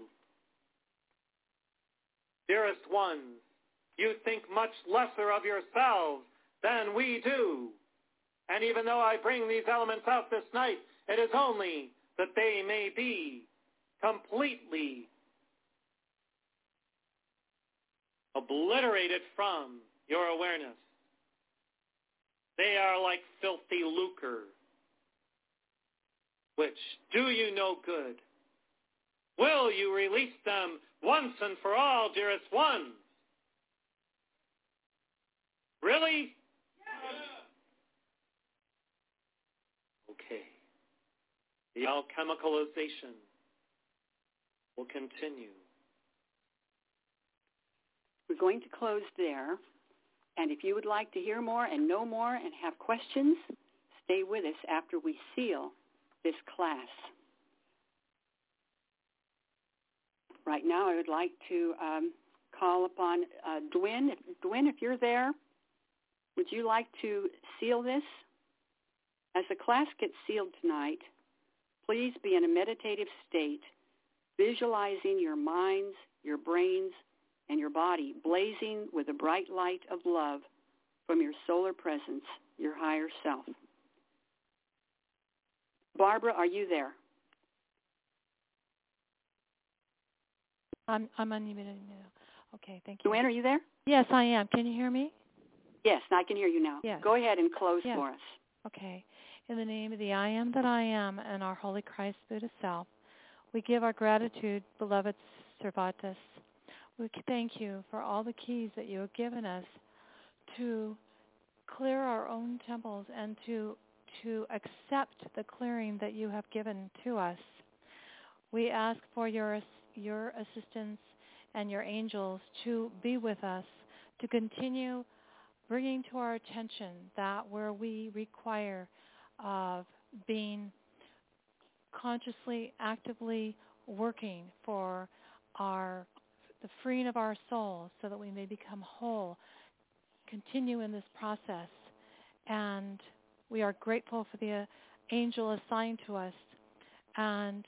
Dearest ones, you think much lesser of yourselves than we do. And even though I bring these elements out this night, it is only that they may be completely obliterated from your awareness. They are like filthy lucre, which do you no good. Will you release them once and for all, dearest ones? Really? Okay. The alchemicalization will continue. We're going to close there. And if you would like to hear more and know more and have questions, stay with us after we seal this class. Right now, I would like to um, call upon uh, Dwynn. If, Dwynn, if you're there, would you like to seal this? As the class gets sealed tonight, please be in a meditative state, visualizing your minds, your brains, and your body blazing with the bright light of love from your solar presence, your higher self. Barbara, are you there? I'm I'm unmuted now. Okay, thank you. Joanne, are you there? Yes, I am. Can you hear me? Yes, I can hear you now. Yes. Go ahead and close yes. for us. Okay. In the name of the I Am that I Am and our Holy Christ Buddha Self, we give our gratitude, beloved Servatus. We thank you for all the keys that you have given us to clear our own temples and to to accept the clearing that you have given to us. We ask for your your assistance and your angels to be with us, to continue bringing to our attention that where we require of being consciously, actively working for our the freeing of our souls so that we may become whole, continue in this process. And we are grateful for the angel assigned to us. And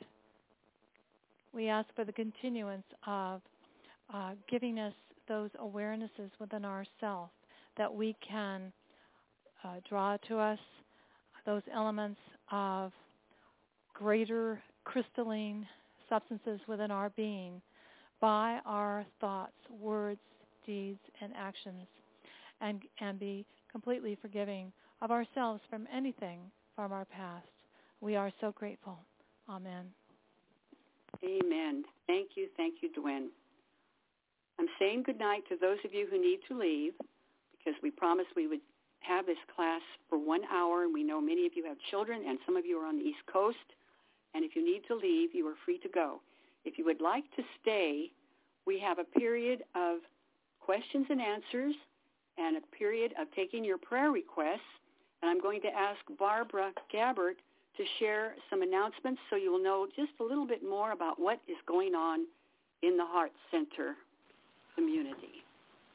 we ask for the continuance of uh, giving us those awarenesses within ourselves that we can uh, draw to us those elements of greater crystalline substances within our being by our thoughts, words, deeds, and actions, and, and be completely forgiving of ourselves from anything from our past. We are so grateful. Amen. Amen. Thank you, thank you, Dwynn. I'm saying goodnight to those of you who need to leave because we promised we would have this class for one hour, and we know many of you have children and some of you are on the East Coast, and if you need to leave, you are free to go. If you would like to stay, we have a period of questions and answers and a period of taking your prayer requests, and I'm going to ask Barbara Gabbert to share some announcements so you will know just a little bit more about what is going on in the Heart Center community.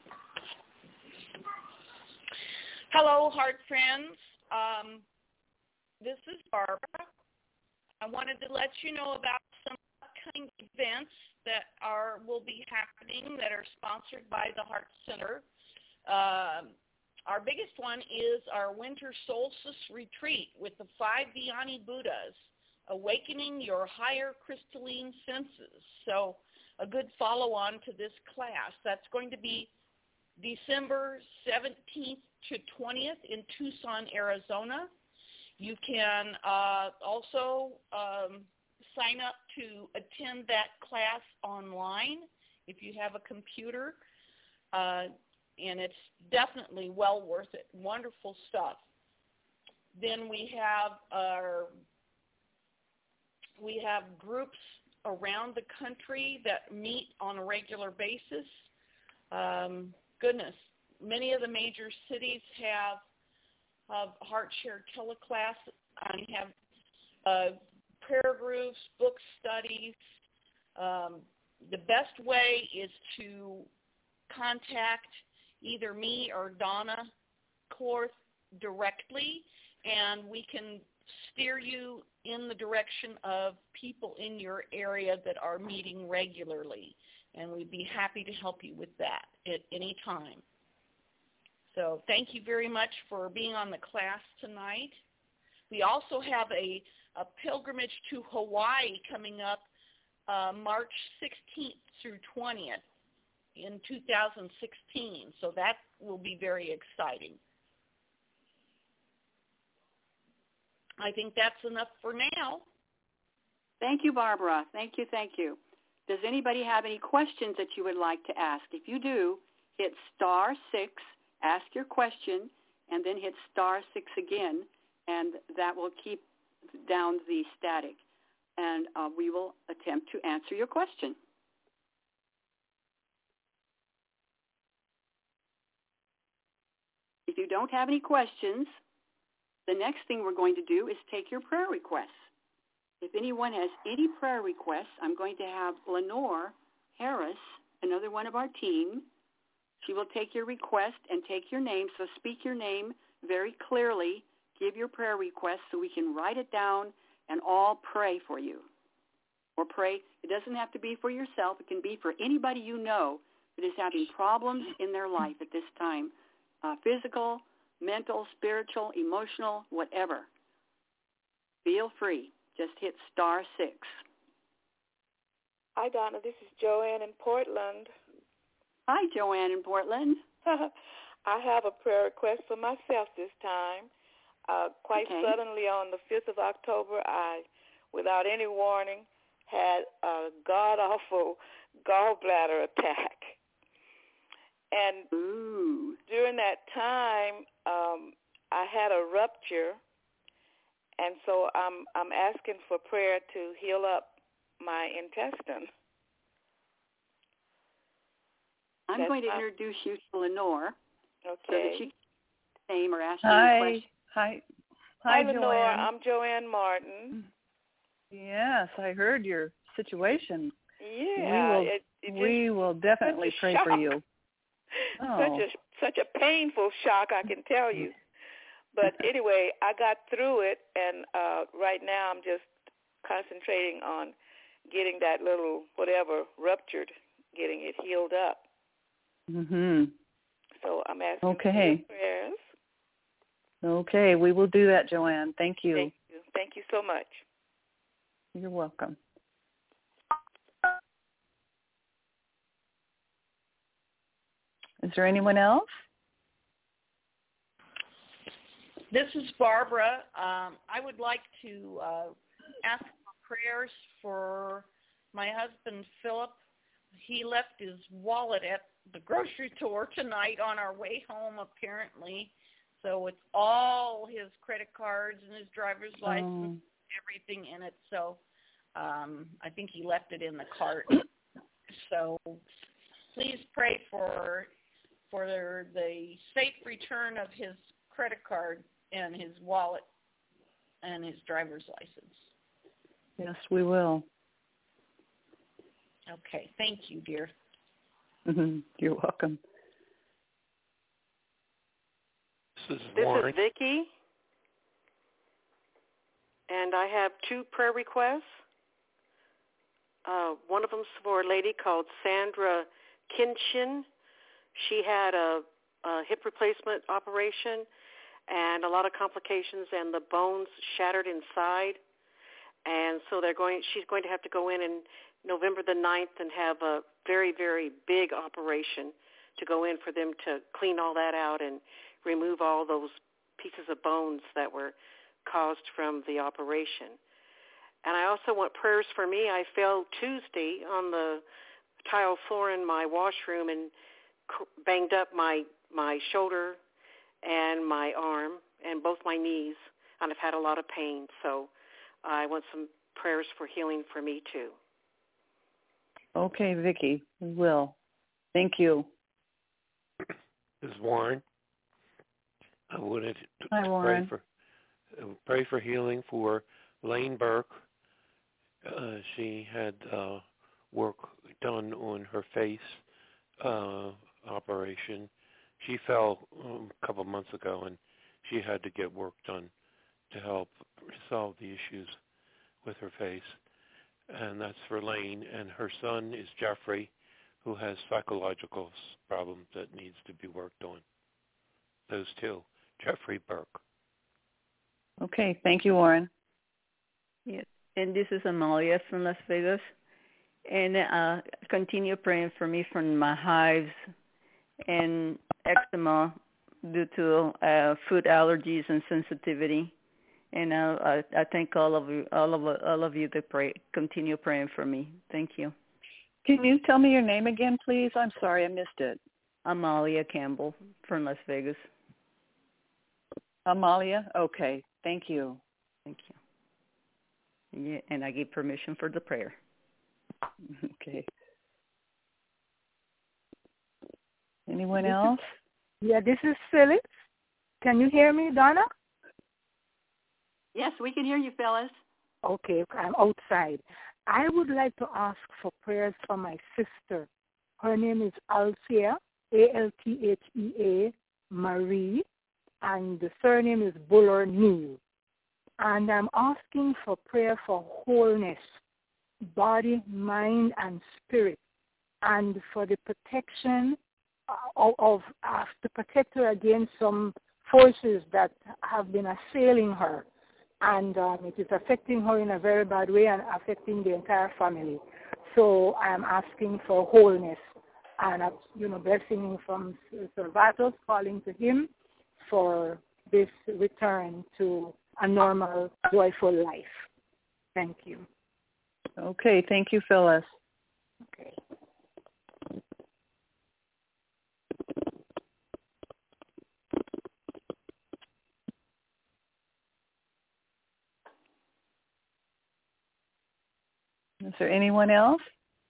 Hello, Heart friends. Um, this is Barbara. I wanted to let you know about some upcoming events that are will be happening that are sponsored by the Heart Center. Um, our biggest one is our Winter Solstice Retreat with the five Dhyani Buddhas, Awakening Your Higher Crystalline Senses. So a good follow-on to this class. That's going to be December seventeenth to twentieth in Tucson, Arizona. You can uh, also um, sign up to attend that class online if you have a computer, uh, and it's definitely well worth it. Wonderful stuff. Then we have our we have groups around the country that meet on a regular basis. Um, goodness, many of the major cities have of heart-shared teleclass. I have uh, prayer groups, book studies. Um, the best way is to contact either me or Donna Korth directly, and we can steer you in the direction of people in your area that are meeting regularly, and we'd be happy to help you with that at any time. So thank you very much for being on the class tonight. We also have a, a pilgrimage to Hawaii coming up uh, March sixteenth through twentieth in two thousand sixteen. So that will be very exciting. I think that's enough for now. Thank you, Barbara. Thank you, thank you. Does anybody have any questions that you would like to ask? If you do, hit star six, ask your question, and then hit star six again, and that will keep down the static. And uh, we will attempt to answer your question. If you don't have any questions, the next thing we're going to do is take your prayer requests. If anyone has any prayer requests, I'm going to have Lenore Harris, another one of our team. She will take your request and take your name, so speak your name very clearly. Give your prayer request so we can write it down and all pray for you. Or pray, it doesn't have to be for yourself. It can be for anybody you know that is having problems in their life at this time, uh, physical, mental, spiritual, emotional, whatever. Feel free. Just hit star six. Hi, Donna. This is Joanne in Portland. Hi, Joanne in Portland. I have a prayer request for myself this time. Uh, quite okay. suddenly on the fifth of October, I, without any warning, had a god-awful gallbladder attack. And Ooh. during that time, um, I had a rupture. And so I'm I'm asking for prayer to heal up my intestine. I'm That's going to my, introduce you to Lenore. Okay. So that she can name or ask you Hi. a question. Hi. Hi, Hi, Lenore. Joanne. I'm Joanne Martin. Yes, I heard your situation. Yeah. We will, it, it we just, will definitely pray shock. for you. Oh. Such a such a painful shock, I can tell you. But anyway, I got through it, and uh, right now I'm just concentrating on getting that little whatever ruptured, getting it healed up. Mm-hmm. So I'm asking okay. for your prayers. Okay, we will do that, Joanne. Thank you. Thank you. Thank you so much. You're welcome. Is there anyone else? This is Barbara. Um, I would like to uh, ask for prayers for my husband, Philip. He left his wallet at the grocery store tonight on our way home, apparently. So it's all his credit cards and his driver's license, oh. everything in it. So um, I think he left it in the cart. So please pray for for the safe return of his credit card and his wallet and his driver's license. Yes, we will. Okay, thank you, dear. Mm-hmm. You're welcome. This is This Warren. is Vicki, and I have two prayer requests. Uh, one of them is for a lady called Sandra Kinchin. She had a, a hip replacement operation and a lot of complications, and the bones shattered inside. And so they're going. She's going to have to go in in November the ninth and have a very, very big operation to go in for them to clean all that out and remove all those pieces of bones that were caused from the operation. And I also want prayers for me. I fell Tuesday on the tile floor in my washroom and banged up my, my shoulder and my arm and both my knees, and I've had a lot of pain. So I want some prayers for healing for me too. Okay, Vicki, we will. Thank you. This is Warren. I wanted to Hi, Warren. pray for uh, pray for healing for Lane Burke. Uh, she had uh, work done on her face uh, operation. She fell um, a couple months ago, and she had to get work done to help resolve the issues with her face. And that's for Lane. And her son is Jeffrey, who has psychological problems that needs to be worked on. those two. Jeffrey Burke. Okay, thank you, Warren. Yes, and this is Amalia from Las Vegas. And uh, continue praying for me from my hives and eczema due to uh, food allergies and sensitivity. And uh, I, I thank all of you, all of all of you that pray. Continue praying for me. Thank you. Can you tell me your name again, please? I'm sorry, I missed it. Amalia Campbell from Las Vegas. Amalia? Okay, thank you. Thank you. Yeah, and I give permission for the prayer. Okay. Anyone else? Yeah, this is Phyllis. Can you hear me, Donna? Yes, we can hear you, Phyllis. Okay, I'm outside. I would like to ask for prayers for my sister. Her name is Althea, A L T H E A Marie, and the surname is Buller Neal. And I'm asking for prayer for wholeness, body, mind, and spirit, and for the protection of, of uh, to protect her against some forces that have been assailing her. And um, it is affecting her in a very bad way and affecting the entire family. So I'm asking for wholeness and, uh, you know, blessing from Servatos, calling to him for this return to a normal, joyful life. Thank you. Okay, thank you, Phyllis. Okay. Is there anyone else?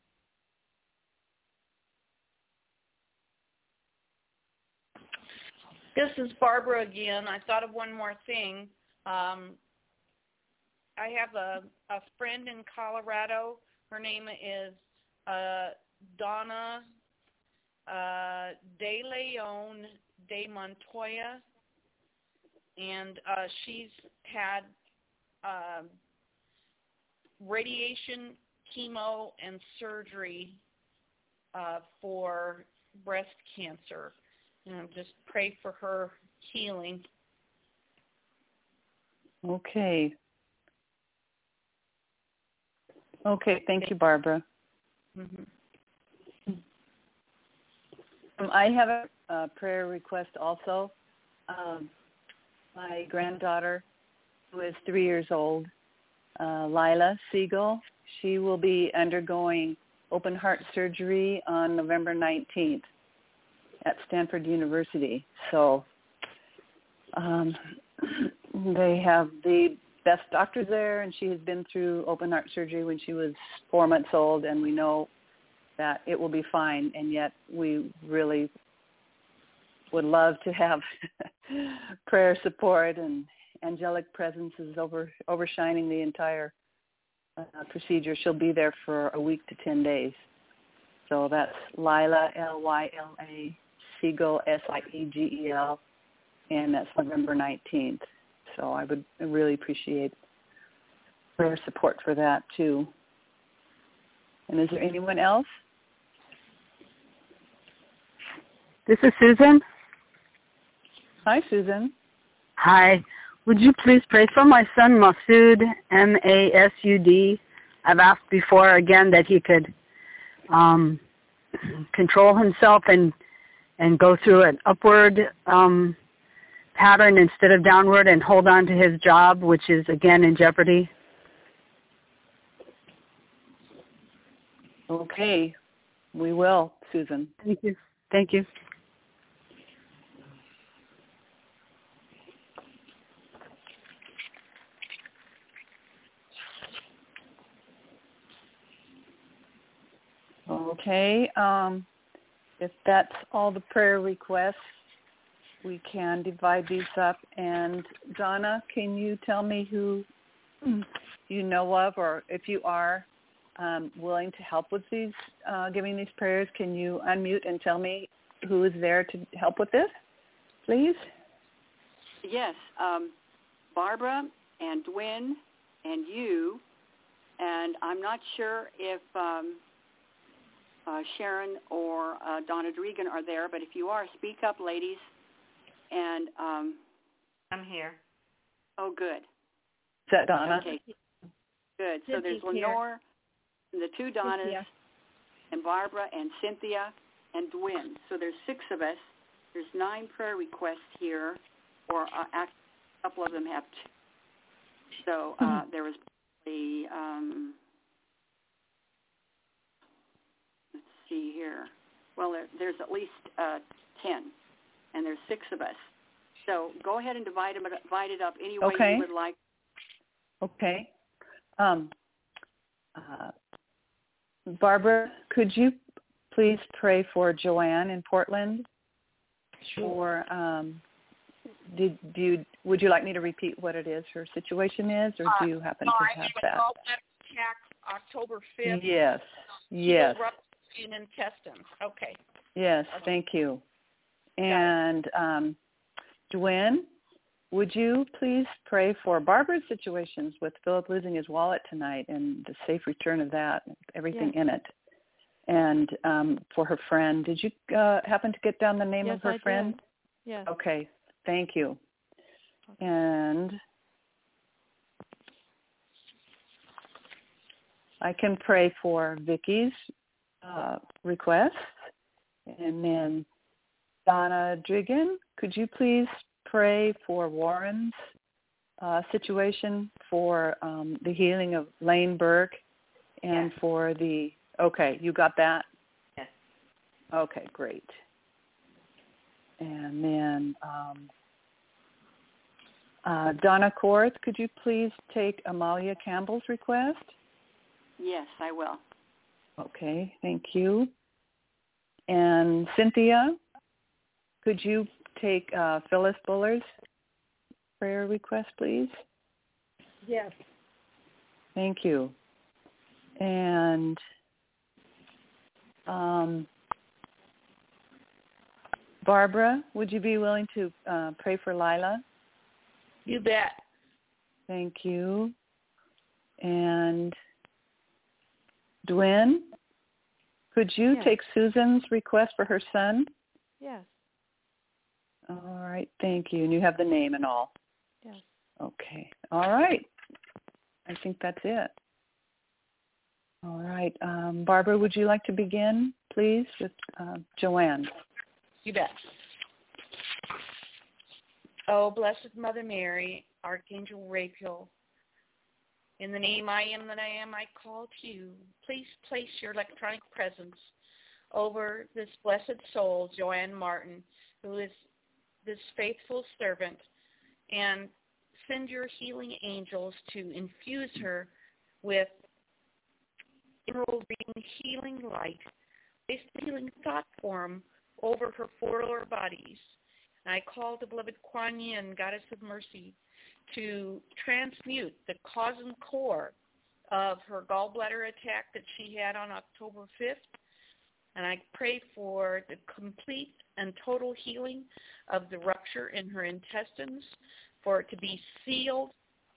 This is Barbara again. I thought of one more thing. Um, I have a, a friend in Colorado. Her name is uh, Donna uh, De Leon de Montoya, and uh, she's had uh, radiation, chemo, and surgery uh, for breast cancer. And just pray for her healing. Okay. Okay, thank you, Barbara. Mm-hmm. Um, I have a, a prayer request also. Um, my granddaughter, who is three years old, uh, Lila Siegel, she will be undergoing open heart surgery on November nineteenth at Stanford University. So um, they have the best doctors there, and she has been through open heart surgery when she was four months old, and we know that it will be fine, and yet we really would love to have prayer support and angelic presences over overshining the entire uh, procedure. She'll be there for a week to ten days. So that's Lila, L Y L A, Siegel, S I E G E L, and that's November nineteenth. So I would really appreciate prayer support for that, too. And is there anyone else? This is Susan. Hi, Susan. Hi. Would you please pray for my son, Masood, M A S U D? I've asked before, again, that he could um, control himself and and go through an upward um, pattern instead of downward, and hold on to his job, which is, again, in jeopardy. Okay. We will, Susan. Thank you. Thank you. Okay. Um, if that's all the prayer requests, we can divide these up. And Donna, can you tell me who you know of, or if you are um, willing to help with these, uh, giving these prayers, can you unmute and tell me who is there to help with this, please? Yes, um, Barbara and Dwynn and you, and I'm not sure if um, uh, Sharon or uh, Donna Dregan are there, but if you are, speak up, ladies. And And um, I'm here. Oh, good. Is that Donna? Okay. Good. So there's Cynthia's Lenore, and the two Donnas, Cynthia. and Barbara, and Cynthia, and Dwynn. So there's six of us. There's nine prayer requests here, or uh, a couple of them have two. So uh, Mm-hmm. there was probably, um, let's see here. Well, there, there's at least uh, ten, and there's six of us. So go ahead and divide, them, divide it up any way Okay. you would like. Okay. Um, uh, Barbara, could you please pray for Joanne in Portland? Sure. For, um, did do you, would you like me to repeat what it is her situation is, or do you happen uh, to no, have I that? had a attack October fifth. Yes. Yes. In intestines. Okay. Yes. Okay. Thank you. And um, Dwynn, would you please pray for Barbara's situations with Philip losing his wallet tonight and the safe return of that, everything Yes. in it, and um, for her friend. Did you uh, happen to get down the name Yes, of her I friend? did. Yes. Okay. Thank you. And I can pray for Vicky's uh, request, and then Donna Drigan, could you please pray for Warren's uh, situation, for um, the healing of Lane Burke, and Yes. for the, okay, you got that? Yes. Okay, great. And then um, uh, Donna Korth, could you please take Amalia Campbell's request? Yes, I will. Okay, thank you. And Cynthia, could you take uh, Phyllis Buller's prayer request, please? Yes. Thank you. And um, Barbara, would you be willing to uh, pray for Lila? You bet. Thank you. And Dwynn, could you Yes. take Susan's request for her son? Yes. All right, thank you. And you have the name and all. Yes. Okay. All right. I think that's it. All right. Um, Barbara, would you like to begin, please, with uh, Joanne? You bet. Oh, Blessed Mother Mary, Archangel Raphael, in the name I am that I am, I call to you. Please place your electronic presence over this blessed soul, Joanne Martin, who is this faithful servant, and send your healing angels to infuse her with emerald green healing light. Place the healing thought form over her four lower bodies. And I call the beloved Kuan Yin, Goddess of Mercy, to transmute the cause and core of her gallbladder attack that she had on October fifth. And I pray for the complete and total healing of the rupture in her intestines, for it to be sealed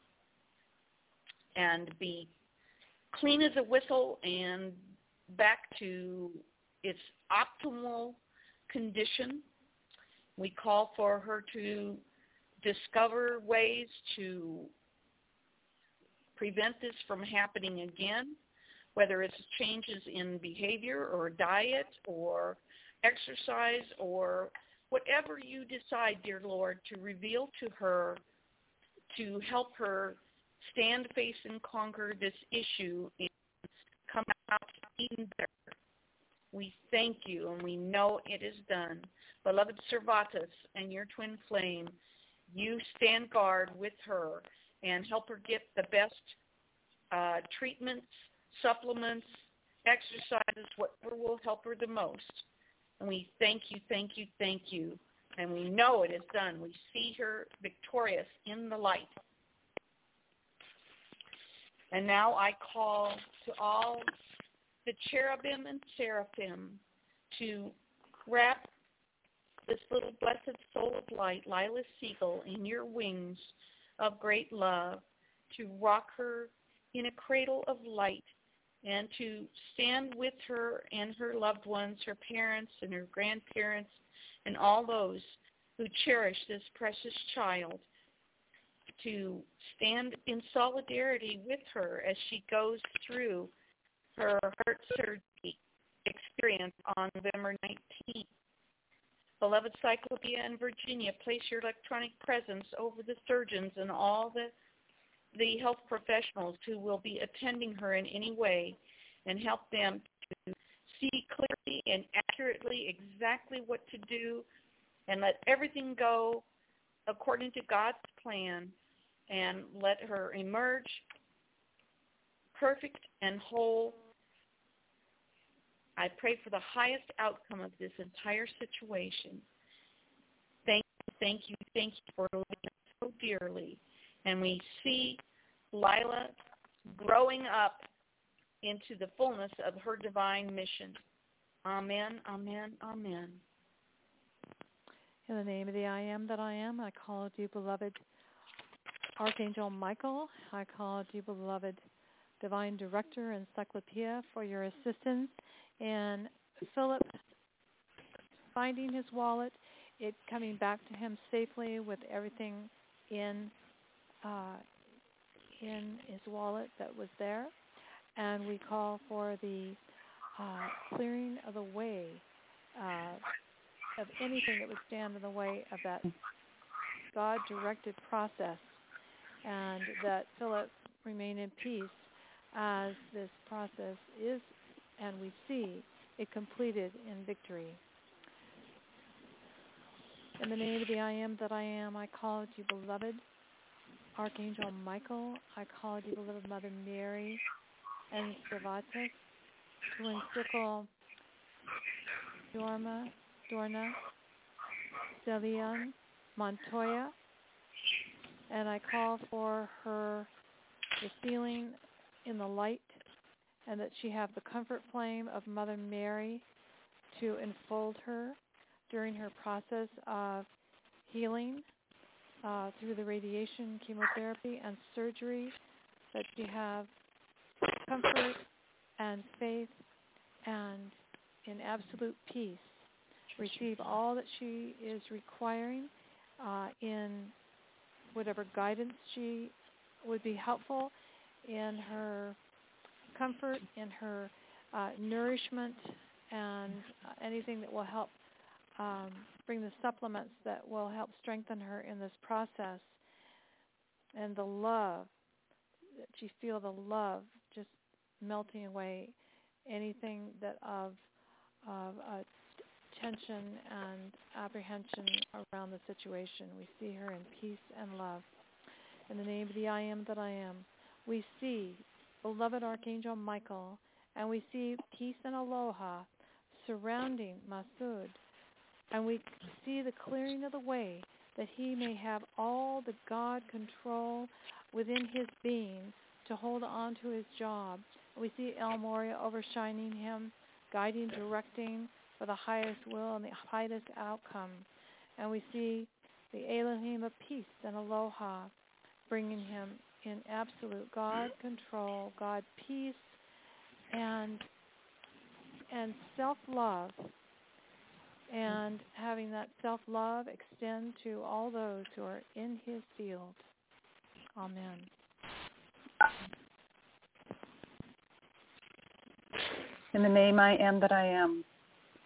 and be clean as a whistle and back to its optimal condition. We call for her to discover ways to prevent this from happening again, whether it's changes in behavior or diet or exercise or whatever you decide, dear Lord, to reveal to her to help her stand, face, and conquer this issue and come out even better. We thank you, and we know it is done. Beloved Servatus and your twin flame, you stand guard with her and help her get the best uh, treatments, supplements, exercises, whatever will help her the most. And we thank you, thank you, thank you. And we know it is done. We see her victorious in the light. And now I call to all the cherubim and seraphim to wrap this little blessed soul of light, Lila Siegel, in your wings of great love, to rock her in a cradle of light, and to stand with her and her loved ones, her parents and her grandparents, and all those who cherish this precious child, to stand in solidarity with her as she goes through her heart surgery experience on November nineteenth. Beloved Cyclopedia in Virginia, place your electronic presence over the surgeons and all the, the health professionals who will be attending her in any way, and help them to see clearly and accurately exactly what to do, and let everything go according to God's plan, and let her emerge perfect and whole. I pray for the highest outcome of this entire situation. Thank you, thank you, thank you for loving us so dearly. And we see Lila growing up into the fullness of her divine mission. Amen, amen, amen. In the name of the I Am that I Am, I call you, beloved Archangel Michael. I call you, beloved Divine Director and Encyclopedia, for your assistance in Philip finding his wallet, it coming back to him safely with everything in uh, in his wallet that was there. And we call for the uh, clearing of the way uh, of anything that would stand in the way of that God-directed process, and that Philip remain in peace as this process is, and we see it completed in victory. In the name of the I Am that I Am, I call you, beloved Archangel Michael. I call you, beloved Mother Mary and Servatus, to encircle Dorma, Dorna, Celian, Montoya, and I call for her the feeling in the light, and that she have the comfort flame of Mother Mary to enfold her during her process of healing uh, through the radiation, chemotherapy, and surgery, that she have comfort and faith and in absolute peace receive all that she is requiring uh, in whatever guidance she would be helpful in her comfort, in her uh, nourishment, and uh, anything that will help um, bring the supplements that will help strengthen her in this process. And the love, that she feel the love just melting away anything that of, of uh, tension and apprehension around the situation. We see her in peace and love. In the name of the I Am that I Am, we see beloved Archangel Michael, and we see peace and aloha surrounding Masud, and we see the clearing of the way that he may have all the God control within his being to hold on to his job. We see El Moria overshining him, guiding, directing for the highest will and the highest outcome. And we see the Elohim of peace and aloha bringing him in absolute God control, God peace, and and self-love, and having that self-love extend to all those who are in his field. Amen. In the name I Am that I Am,